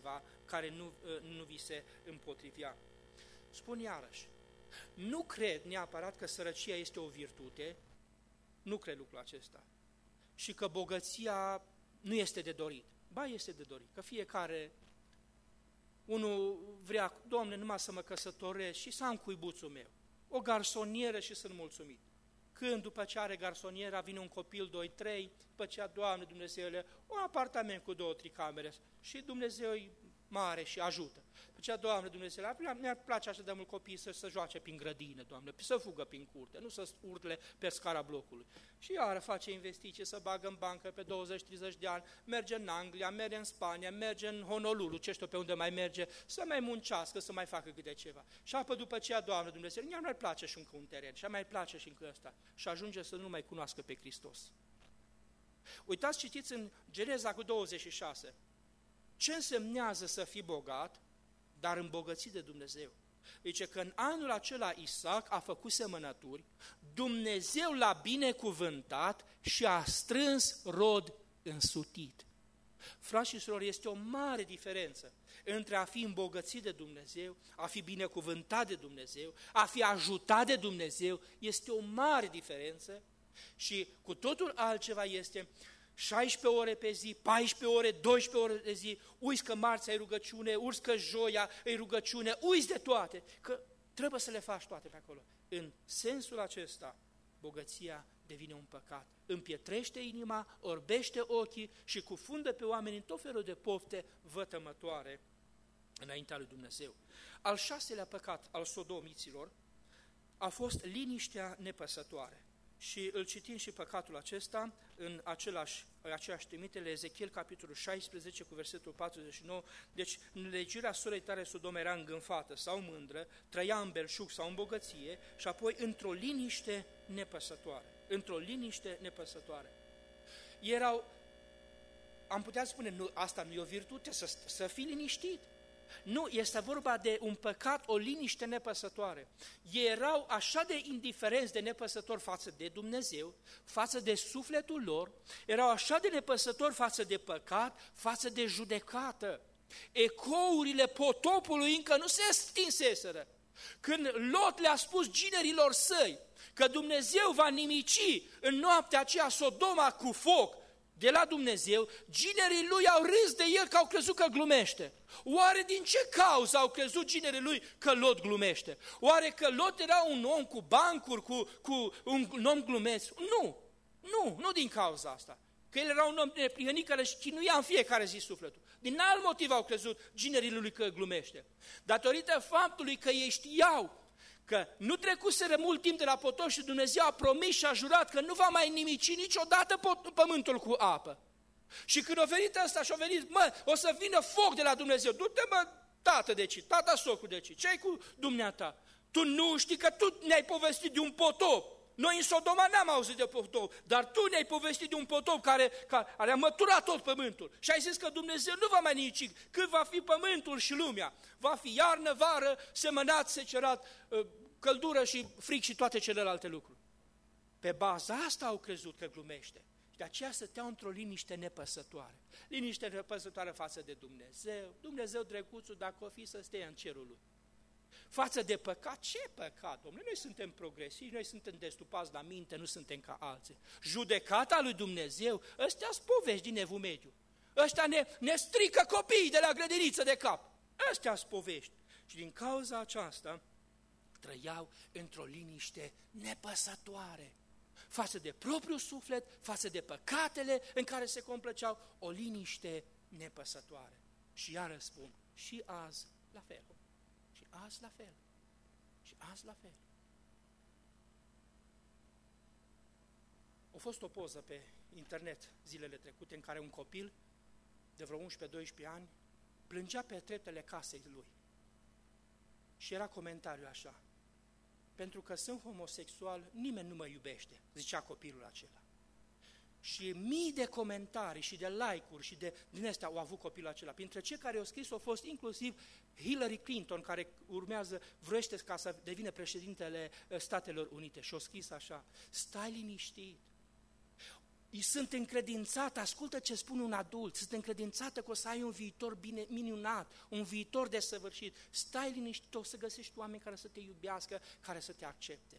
nu vi se împotrivea. Spun iarăși, nu cred neapărat că sărăcia este o virtute, nu cred lucrul acesta. Și că bogăția nu este de dorit. Ba, este de dorit, că fiecare, unul vrea, Doamne, numai să mă căsătoresc și să am cuibuțul meu, o garsonieră și sunt mulțumit. Când după ce are garsoniera vine un copil 2-3, după aceea, Doamne Dumnezeule, un apartament cu 2-3 camere și Dumnezeu e mare și ajută. După aceea, Doamne Dumnezeule, mi-ar place așa de mult copii să joace prin grădină, Doamne, să fugă prin curte, nu să urle pe scara blocului. Și iară face investiții, să bagă în bancă pe 20-30 de ani, merge în Anglia, merge în Spania, merge în Honolulu, ce știu pe unde mai merge, să mai muncească, să mai facă câte ceva. Și apoi după aceea, Doamne Dumnezeu, mi-ar mai place și încă un teren, și mai place și încă ăsta. Și ajunge să nu mai cunoască pe Hristos. Uitați, citiți în Geneza cu 26. Ce însemnează să fii bogat, dar îmbogățit de Dumnezeu? Zice că în anul acela Isaac a făcut semănături, Dumnezeu l-a binecuvântat și a strâns rod însutit. Frați și surori, este o mare diferență între a fi îmbogățit de Dumnezeu, a fi binecuvântat de Dumnezeu, a fi ajutat de Dumnezeu, este o mare diferență și cu totul altceva este 16 ore pe zi, 14 ore, 12 ore pe zi, uiți că marțea e rugăciune, uiți că joia e rugăciune, uiți de toate, că trebuie să le faci toate pe acolo. În sensul acesta, bogăția devine un păcat, împietrește inima, orbește ochii și cufundă pe oameni în tot felul de pofte vătămătoare înaintea lui Dumnezeu. Al 6-lea păcat al sodomiților a fost liniștea nepăsătoare. Și îl citim și păcatul acesta în aceeași trimitere, Ezechiel, capitolul 16, cu versetul 49. Deci, nelegiuirea sorei tale Sodoma era îngânfată sau mândră, trăia în belșug sau în bogăție și apoi într-o liniște nepăsătoare. Într-o liniște nepăsătoare. Am putea spune, nu, asta nu e o virtute, să fii liniștit. Nu, este vorba de un păcat, o liniște nepăsătoare. Ei erau așa de indiferenți, de nepăsători față de Dumnezeu, față de sufletul lor, erau așa de nepăsători față de păcat, față de judecată. Ecourile potopului încă nu se stinseseră. Când Lot le-a spus ginerilor săi că Dumnezeu va nimici în noaptea aceea Sodoma cu foc, de la Dumnezeu, ginerii lui au râs de el că au crezut că glumește. Oare din ce cauză au crezut ginerii lui că Lot glumește? Oare că Lot era un om cu bancuri, cu un om glumeț? Nu din cauza asta. Că el era un om neprihănit care își chinuia în fiecare zi sufletul. Din alt motiv au crezut ginerii lui că glumește. Datorită faptului că ei știau că nu trecuseră mult timp de la potop și Dumnezeu a promis și a jurat că nu va mai nimici niciodată pământul cu apă. Și când a venit ăsta și a venit, o să vină foc de la Dumnezeu, du-te tată deci, tata socru deci, ce-ai cu dumneata? Tu nu știi că tu ne-ai povestit de un potop. Noi în Sodoma n-am auzit de potop, dar tu ne-ai povestit de un potop care a măturat tot pământul. Și ai zis că Dumnezeu nu va mai nimici, cât va fi pământul și lumea. Va fi iarnă, vară, semănat, secerat, căldură și fric și toate celelalte lucruri. Pe baza asta au crezut că glumește. Și de aceea stăteau într-o liniște nepăsătoare. Liniște nepăsătoare față de Dumnezeu. Dumnezeu drăguțul, dacă o fi să stea în cerul lui. Față de păcat, ce păcat, domnule? Noi suntem progresivi, noi suntem destupați la minte, nu suntem ca alții. Judecata lui Dumnezeu, ăstea-s povești din Evul Mediu. Ăștia ne strică copiii de la grădiniță de cap. Ăstea-s povești. Și din cauza aceasta trăiau într-o liniște nepăsătoare. Față de propriul suflet, față de păcatele în care se complăceau, o liniște nepăsătoare. Și iară spun, și azi la fel. Și azi la fel. Și azi la fel. A fost o poză pe internet zilele trecute în care un copil de vreo 11-12 ani plângea pe treptele casei lui. Și era comentariul așa: pentru că sunt homosexual, nimeni nu mă iubește, zicea copilul acela. Și mii de comentarii și de like-uri și din astea au avut copilul acela. Printre cei care au scris au fost inclusiv Hillary Clinton, care vroiește ca să devină președintele Statelor Unite. Și au scris așa: stai liniștit. Îi sunt încredințată, ascultă ce spune un adult, sunt încredințată că o să ai un viitor minunat, un viitor desăvârșit. Stai liniștit, o să găsești oameni care să te iubească, care să te accepte.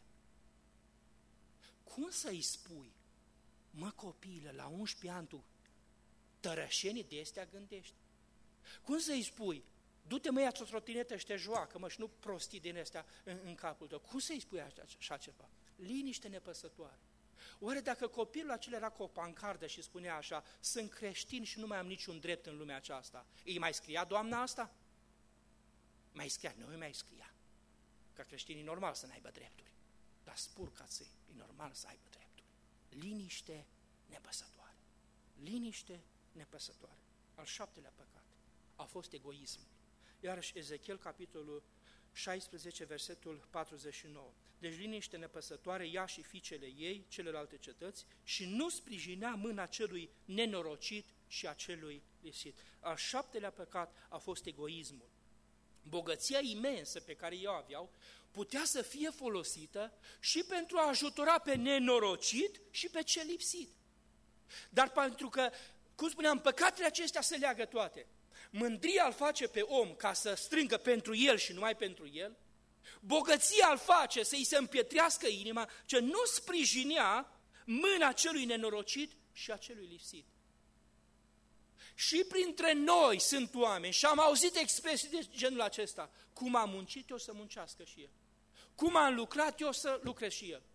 Cum să-i spui, mă copilă, la 11 ani tu tărășenii de astea gândești? Cum să-i spui, du-te mă, ia-ți o trotinetă și te joacă, mă, și nu prostii din astea în capul tău? Cum să-i spui așa ceva? Liniște nepăsătoare. Oare dacă copilul acela era cu o pancardă și spunea așa: sunt creștin și nu mai am niciun drept în lumea aceasta, îi mai scria doamna asta? Mai scria, nu îi mai scria. Că creștinii e normal să n-aibă drepturi, dar spurcații e normal să aibă drepturi. Liniște nepăsătoare. Liniște nepăsătoare. Al 7-lea păcat a fost egoismul. Iarăși Ezechiel, capitolul 16, versetul 49. Deci liniște nepăsătoare, ea și fiicele ei, celelalte cetăți, și nu sprijinea mâna celui nenorocit și a celui lipsit. Al 7-lea păcat a fost egoismul. Bogăția imensă pe care ei o aveau putea să fie folosită și pentru a ajutora pe nenorocit și pe cel lipsit. Dar pentru că, cum spuneam, păcatele acestea se leagă toate. Mândria îl face pe om ca să strângă pentru el și numai pentru el. Bogăția îl face să-i se împietrească inima, ce nu sprijinea mâna celui nenorocit și a celui lipsit. Și printre noi sunt oameni, și am auzit expresii de genul acesta: cum am muncit, eu să muncească și el. Cum am lucrat, eu să lucrez și el.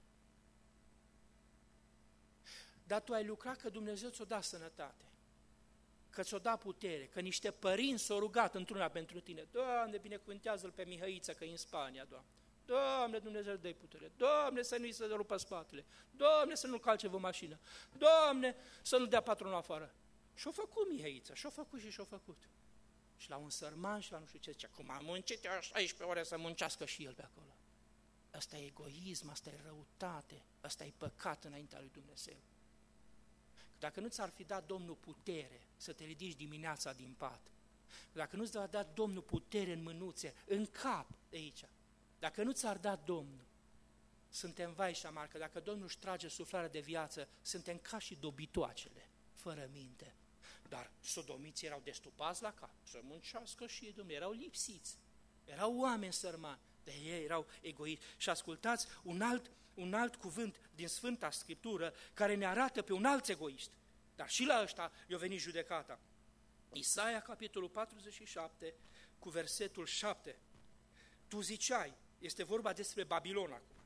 Dar tu ai lucrat că Dumnezeu ți-o da sănătate, că ți-o da putere, că niște părinți s-au rugat într-una pentru tine. Doamne, binecuvântează-l pe Mihăiță, că e în Spania, Doamne. Doamne, Dumnezeu dă-i putere. Doamne, să nu-i se rupă spatele. Doamne, să nu-l calce vă mașină. Doamne, să nu dea patronul afară. Și-o făcut Mihăiță, și-o făcut și și-o făcut. Și la un sărman și la nu știu ce, zice, cum am muncit eu 16 ore să muncească și el pe acolo. Asta e egoism, asta e răutate, asta e păcat înaintea lui Dumnezeu. Dacă nu ți-ar fi dat Domnul putere să te ridici dimineața din pat, dacă nu ți-ar dat Domnul putere în mânuțe, în cap de aici, dacă nu ți-ar dat Domnul, suntem vai și amar, că dacă Domnul își trage suflarea de viață, suntem ca și dobitoacele, fără minte. Dar sodomiții erau destupați la cap, să muncească și ei, Domnule, erau lipsiți, erau oameni sărmani, de ei erau egoiști. Și ascultați un alt cuvânt din Sfânta Scriptură care ne arată pe un alt egoist. Dar și la ăștia i-a venit judecata. Isaia, capitolul 47, cu versetul 7. Tu ziceai, este vorba despre Babilon acum,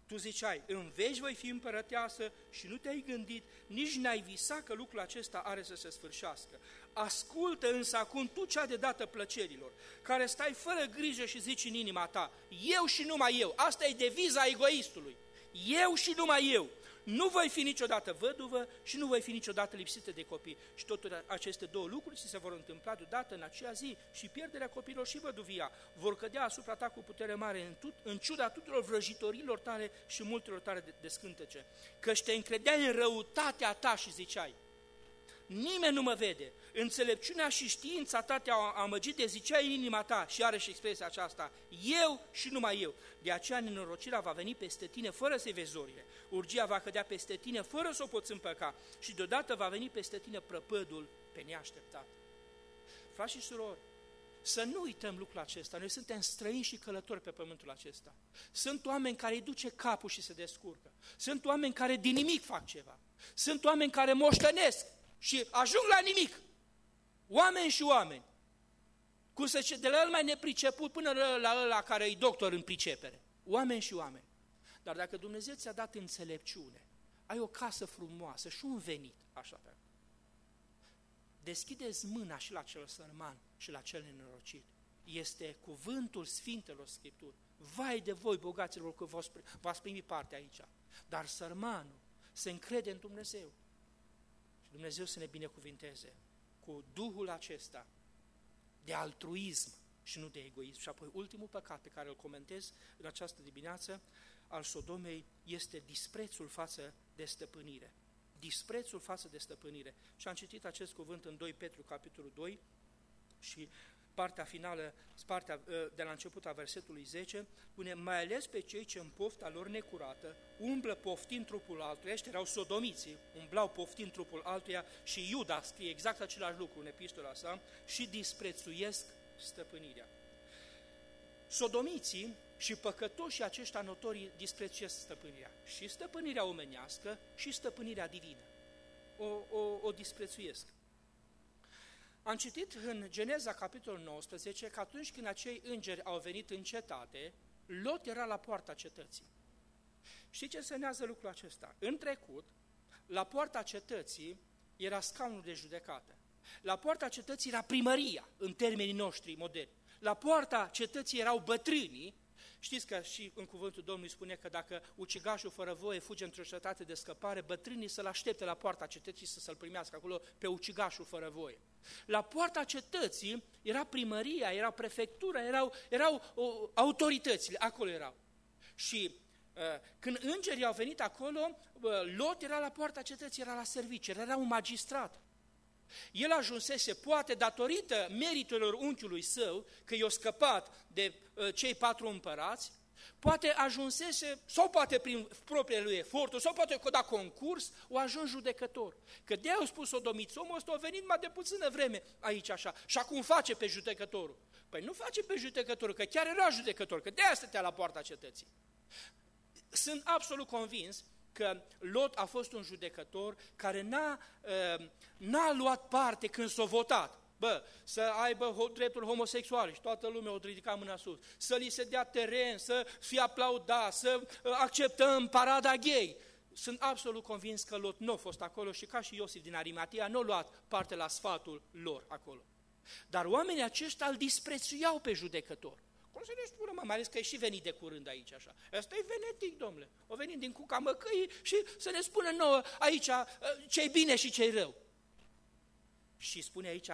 Tu ziceai, în veci voi fi împărăteasă și nu te-ai gândit, nici n-ai visat că lucrul acesta are să se sfârșească. Ascultă însă acum tu cea de dată plăcerilor, care stai fără grijă și zici în inima ta, eu și numai eu, asta e deviza egoistului, eu și numai eu. Nu voi fi niciodată văduvă și nu voi fi niciodată lipsită de copii. Și toate aceste două lucruri se vor întâmpla deodată în aceea zi, și pierderea copiilor și văduvia vor cădea asupra ta cu putere mare în ciuda tuturor vrăjitorilor tale și multelor tale de scântece. Căci te încredeai în răutatea ta și ziceai, nimeni nu mă vede, înțelepciunea și știința ta te-au amăgit de ziceai în inima ta, și are și expresia aceasta, eu și numai eu. De aceea nenorocirea va veni peste tine fără să-i vezi zorile, urgia va cădea peste tine fără să o poți împăca și deodată va veni peste tine prăpădul pe neașteptat. Frați și surori, să nu uităm lucrul acesta, noi suntem străini și călători pe pământul acesta. Sunt oameni care îi duce capul și se descurcă, sunt oameni care din nimic fac ceva, sunt oameni care moștenesc și ajung la nimic. Oameni și oameni. Cum să zice, de la el mai nepriceput până la ăla care e doctor în pricepere. Oameni și oameni. Dar dacă Dumnezeu ți-a dat înțelepciune, ai o casă frumoasă și un venit, așa pe acolo, deschideți mâna și la cel sărman și la cel nenorocit. Este cuvântul Sfintelor Scripturi. Vai de voi, bogaților, că v-ați primit parte aici. Dar sărmanul se încrede în Dumnezeu. Și Dumnezeu să ne binecuvinteze cu Duhul acesta de altruism și nu de egoism. Și apoi ultimul păcat pe care îl comentez în această dimineață al Sodomei este disprețul față de stăpânire. Disprețul față de stăpânire. Și am citit acest cuvânt în 2 Petru, capitolul 2, și partea finală, partea de la început a versetului 10, spune, mai ales pe cei ce în pofta lor necurată umblă poftind trupul altuia, ăștia erau sodomiții, umblau poftind trupul altuia, și Iuda scrie exact același lucru în epistola sa, și disprețuiesc stăpânirea. Sodomiții și păcătoșii aceștia notorii disprețuiesc stăpânirea, și stăpânirea omenească și stăpânirea divină. O disprețuiesc. Am citit în Geneza, capitolul 19, că atunci când acei îngeri au venit în cetate, Lot era la poarta cetății. Știi ce însemnează lucrul acesta? În trecut, la poarta cetății era scaunul de judecată. La poarta cetății era primăria, în termenii noștri moderni. La poarta cetății erau bătrânii. Știți că și în cuvântul Domnului spune că dacă ucigașul fără voie fuge într-o cetate de scăpare, bătrânii să-l aștepte la poarta cetății să-l primească acolo pe ucigașul fără voie. La poarta cetății era primăria, era prefectura, erau autoritățile, acolo erau. Și când îngerii au venit acolo, Lot era la poarta cetății, era la serviciu, era un magistrat. El ajunsese, poate datorită meritelor unchiului său, că i-a scăpat de cei 4 împărați, poate ajunsese, sau poate prin propriile lui eforturi, sau poate că da concurs, o ajuns judecător. Că de-aia au spus sodomiți, omul ăsta a venit mai de puțină vreme aici așa, și acum face pe judecătorul. Păi nu face pe judecătorul, că chiar era judecător, că de-aia stătea la poarta cetății. Sunt absolut convins că Lot a fost un judecător care n-a luat parte când s-a votat. Să aibă dreptul homosexual și toată lumea o ridica mâna sus, să li se dea teren, să fie aplaudat, să acceptăm parada gay. Sunt absolut convins că Lot nu a fost acolo și ca și Iosif din Arimatea nu a luat parte la sfatul lor acolo. Dar oamenii aceștia îl disprețuiau pe judecător. Cum să ne spună, mai ales că e și venit de curând aici așa. Ăsta e venetic, domnule. O venit din cuca măcăii și să ne spună nouă aici ce-i bine și ce-i rău. Și spune aici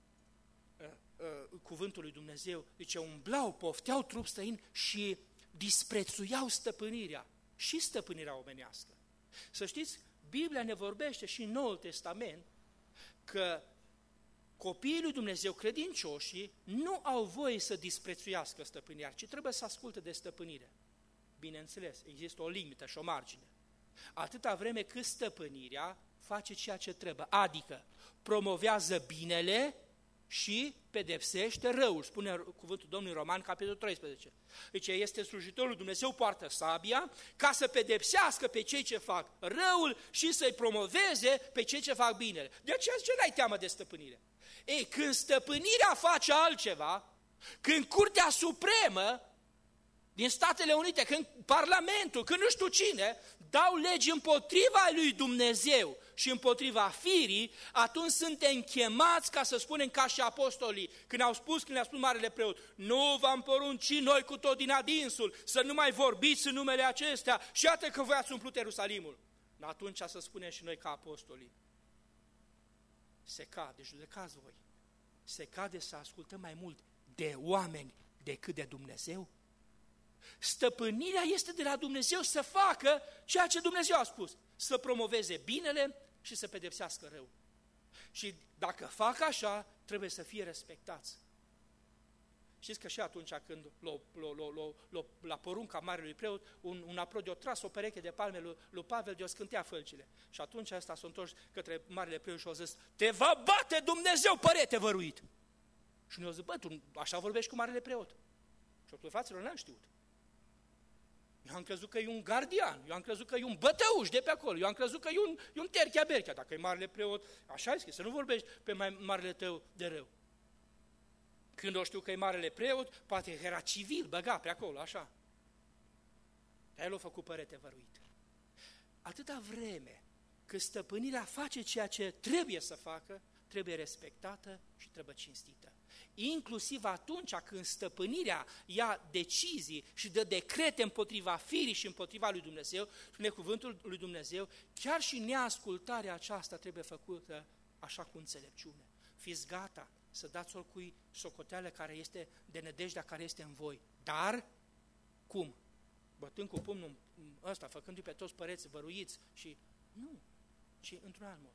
cuvântul lui Dumnezeu, zice, umblau, pofteau trup străin și disprețuiau stăpânirea, și stăpânirea omenească. Să știți, Biblia ne vorbește și în Noul Testament că copiii lui Dumnezeu, credincioșii, nu au voie să disprețuiască stăpânirea, ci trebuie să asculte de stăpânire. Bineînțeles, există o limită și o margine. Atâta vreme cât stăpânirea face ceea ce trebuie, adică promovează binele și pedepsește răul, spune cuvântul Domnului Roman, capitolul 13. Deci este slujitorul lui Dumnezeu, poartă sabia ca să pedepsească pe cei ce fac răul și să-i promoveze pe cei ce fac binele. De aceea ce n-ai teamă de stăpânire? Ei, când stăpânirea face altceva, când Curtea Supremă din Statele Unite, când Parlamentul, când nu știu cine, dau legi împotriva lui Dumnezeu și împotriva firii, atunci suntem chemați ca să spunem ca și apostolii, când le-a spus marele preot, nu v-am poruncit noi cu tot din adinsul să nu mai vorbiți în numele acestea și iată că voi ați umplut Ierusalimul. Atunci să spunem și noi ca apostolii, se cade, judecați voi, se cade să ascultăm mai mult de oameni decât de Dumnezeu? Stăpânirea este de la Dumnezeu să facă ceea ce Dumnezeu a spus, să promoveze binele și să pedepsească rău. Și dacă fac așa, trebuie să fie respectați. Știți că și atunci când la porunca marelui preot, un aprod de-o tras o pereche de palme lui Pavel de-o scântea fălcile. Și atunci ăsta s-a întors către marele preot și a zis, te va bate Dumnezeu, părete văruit! Și ne-a zis, bă, tu așa vorbești cu marele preot. Și o fraților n-am știut. Eu am crezut că e un gardian, eu am crezut că e un bătăuș de pe acolo, eu am crezut că e un terchea-berchea, dacă e marele preot, așa e scris, să nu vorbești pe marele tău de rău. Când o știu că e marele preot, poate era civil, băga pe acolo, așa. Dar el a făcut părete văruit. Atâta vreme cât stăpânirea face ceea ce trebuie să facă, trebuie respectată și trebuie cinstită. Inclusiv atunci când stăpânirea ia decizii și dă decrete împotriva firii și împotriva lui Dumnezeu, spune cuvântul lui Dumnezeu, chiar și neascultarea aceasta trebuie făcută așa cu înțelepciune. Fiți gata să dați oricui socoteală care este de nădejdea care este în voi. Dar, cum? Bătând cu pumnul ăsta, făcându-i pe toți păreți văruiți și... Nu, ci într-un alt mod,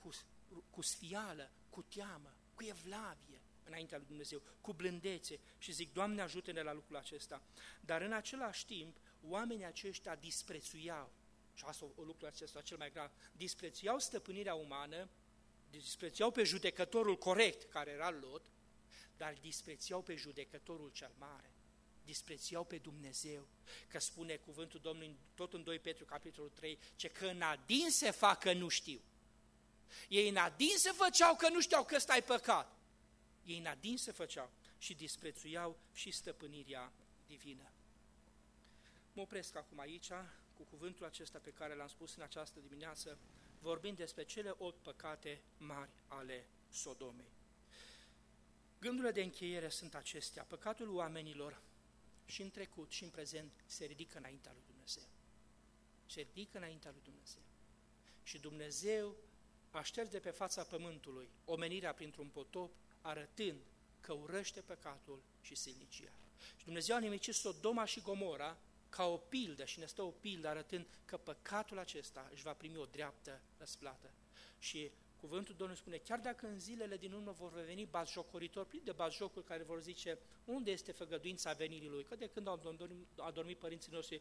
cu sfială, cu teamă, cu evlavie înaintea lui Dumnezeu, cu blândețe și zic, Doamne, ajută-ne la lucrul acesta. Dar în același timp, oamenii aceștia disprețuiau, și asta lucrul acesta cel mai grav, disprețuiau stăpânirea umană, disprețuiau pe judecătorul corect, care era Lot, dar disprețuiau pe judecătorul cel mare, disprețuiau pe Dumnezeu, că spune cuvântul Domnului tot în 2 Petru, capitolul 3, că în adin se fac că nu știu. Ei în adin se făceau că nu știau că ăsta e păcat. Ei în adin se făceau și disprețuiau și stăpânirea divină. Mă opresc acum aici cu cuvântul acesta pe care l-am spus în această dimineață, vorbind despre cele 8 păcate mari ale Sodomei. Gândurile de încheiere sunt acestea. Păcatul oamenilor și în trecut și în prezent se ridică înaintea lui Dumnezeu. Se ridică înaintea lui Dumnezeu. Și Dumnezeu a șters de pe fața pământului omenirea printr-un potop, arătând că urăște păcatul și silnicia. Și Dumnezeu a nimicit Sodoma și Gomora ca o pildă și ne stă o pildă arătând că păcatul acesta își va primi o dreaptă răsplată. Și cuvântul Domnului spune, chiar dacă în zilele din urmă vor reveni batjocoritori, plini de batjocuri care vor zice, unde este făgăduința venirii lui? Că de când au adormit părinții noștri,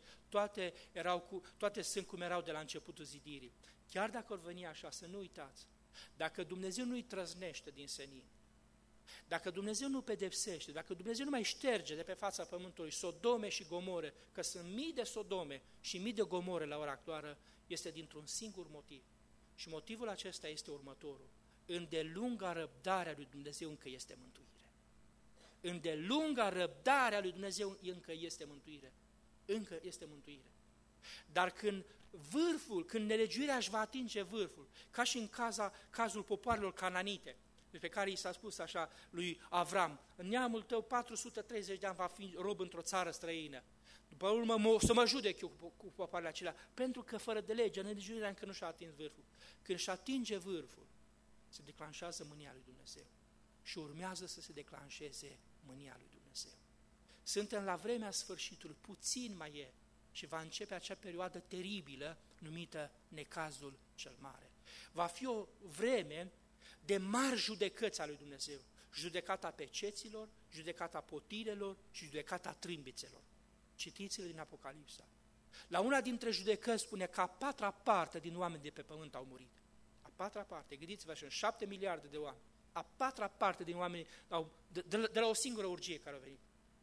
toate sunt cum erau de la începutul zidirii. Chiar dacă vor veni așa, să nu uitați, dacă Dumnezeu nu-i trăznește din senin, dacă Dumnezeu nu pedepsește, dacă Dumnezeu nu mai șterge de pe fața pământului Sodome și Gomore, că sunt mii de Sodome și mii de Gomore la ora actuală, este dintr-un singur motiv. Și motivul acesta este următorul. Îndelunga răbdarea lui Dumnezeu încă este mântuire. Îndelunga răbdarea lui Dumnezeu încă este mântuire. Încă este mântuire. Dar când nelegiuirea își va atinge vârful, ca și în cazul popoarelor cananite, despre care i s-a spus așa lui Avram, în neamul tău 430 de ani va fi rob într-o țară străină. După urmă să mă judec eu cu popoarele acelea, pentru că fără de lege, nelegiuirea încă nu și-a atins vârful. Când și atinge vârful, se declanșează mânia lui Dumnezeu și urmează să se declanșeze mânia lui Dumnezeu. Suntem la vremea sfârșitului, puțin mai e și va începe acea perioadă teribilă numită necazul cel mare. Va fi o vreme de mari judecăți a lui Dumnezeu, judecata peceților, judecata potirelor și judecata trâmbițelor. Citiți-le din Apocalipsa. La una dintre judecăți spune că a 4-a parte din oameni de pe pământ au murit. A 4-a parte, gândiți-vă așa, 7 miliarde de oameni. A 4-a parte din oameni de la o singură urgie care au venit.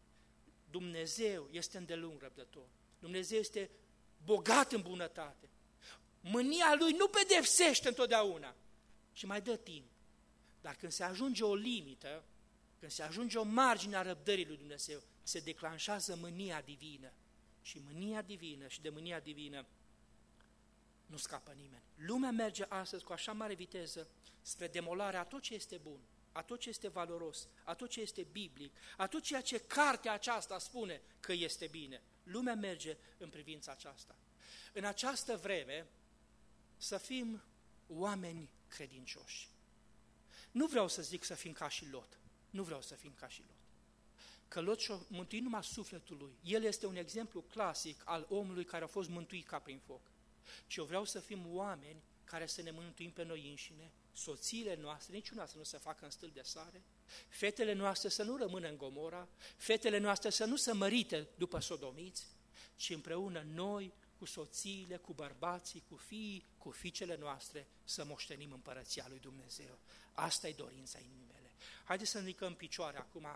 Dumnezeu este îndelung răbdător. Dumnezeu este bogat în bunătate. Mânia Lui nu pedepsește întotdeauna, ci mai dă timp. Dar când se ajunge o limită, când se ajunge o margine a răbdării lui Dumnezeu, se declanșează mânia divină. Și mânia divină și de mânia divină nu scapă nimeni. Lumea merge astăzi cu așa mare viteză spre demolarea a tot ce este bun, a tot ce este valoros, a tot ce este biblic, a tot ceea ce cartea aceasta spune că este bine. Lumea merge în privința aceasta. În această vreme să fim oameni credincioși. Nu vreau să zic să fim ca și Lot. Nu vreau să fim ca și Lot. Că Lot și-a mântuit numai sufletul lui. El este un exemplu clasic al omului care a fost mântuit ca prin foc. Ci eu vreau să fim oameni care să ne mântuim pe noi înșine, soțiile noastre, niciuna să nu se facă în stâlp de sare, fetele noastre să nu rămână în Gomora, fetele noastre să nu se mărite după sodomiți, ci împreună noi, cu soțiile, cu bărbații, cu fiii, cu fiicele noastre, să moștenim împărăția lui Dumnezeu. Asta e dorința inimii mele. Haideți să ne ridicăm picioare acum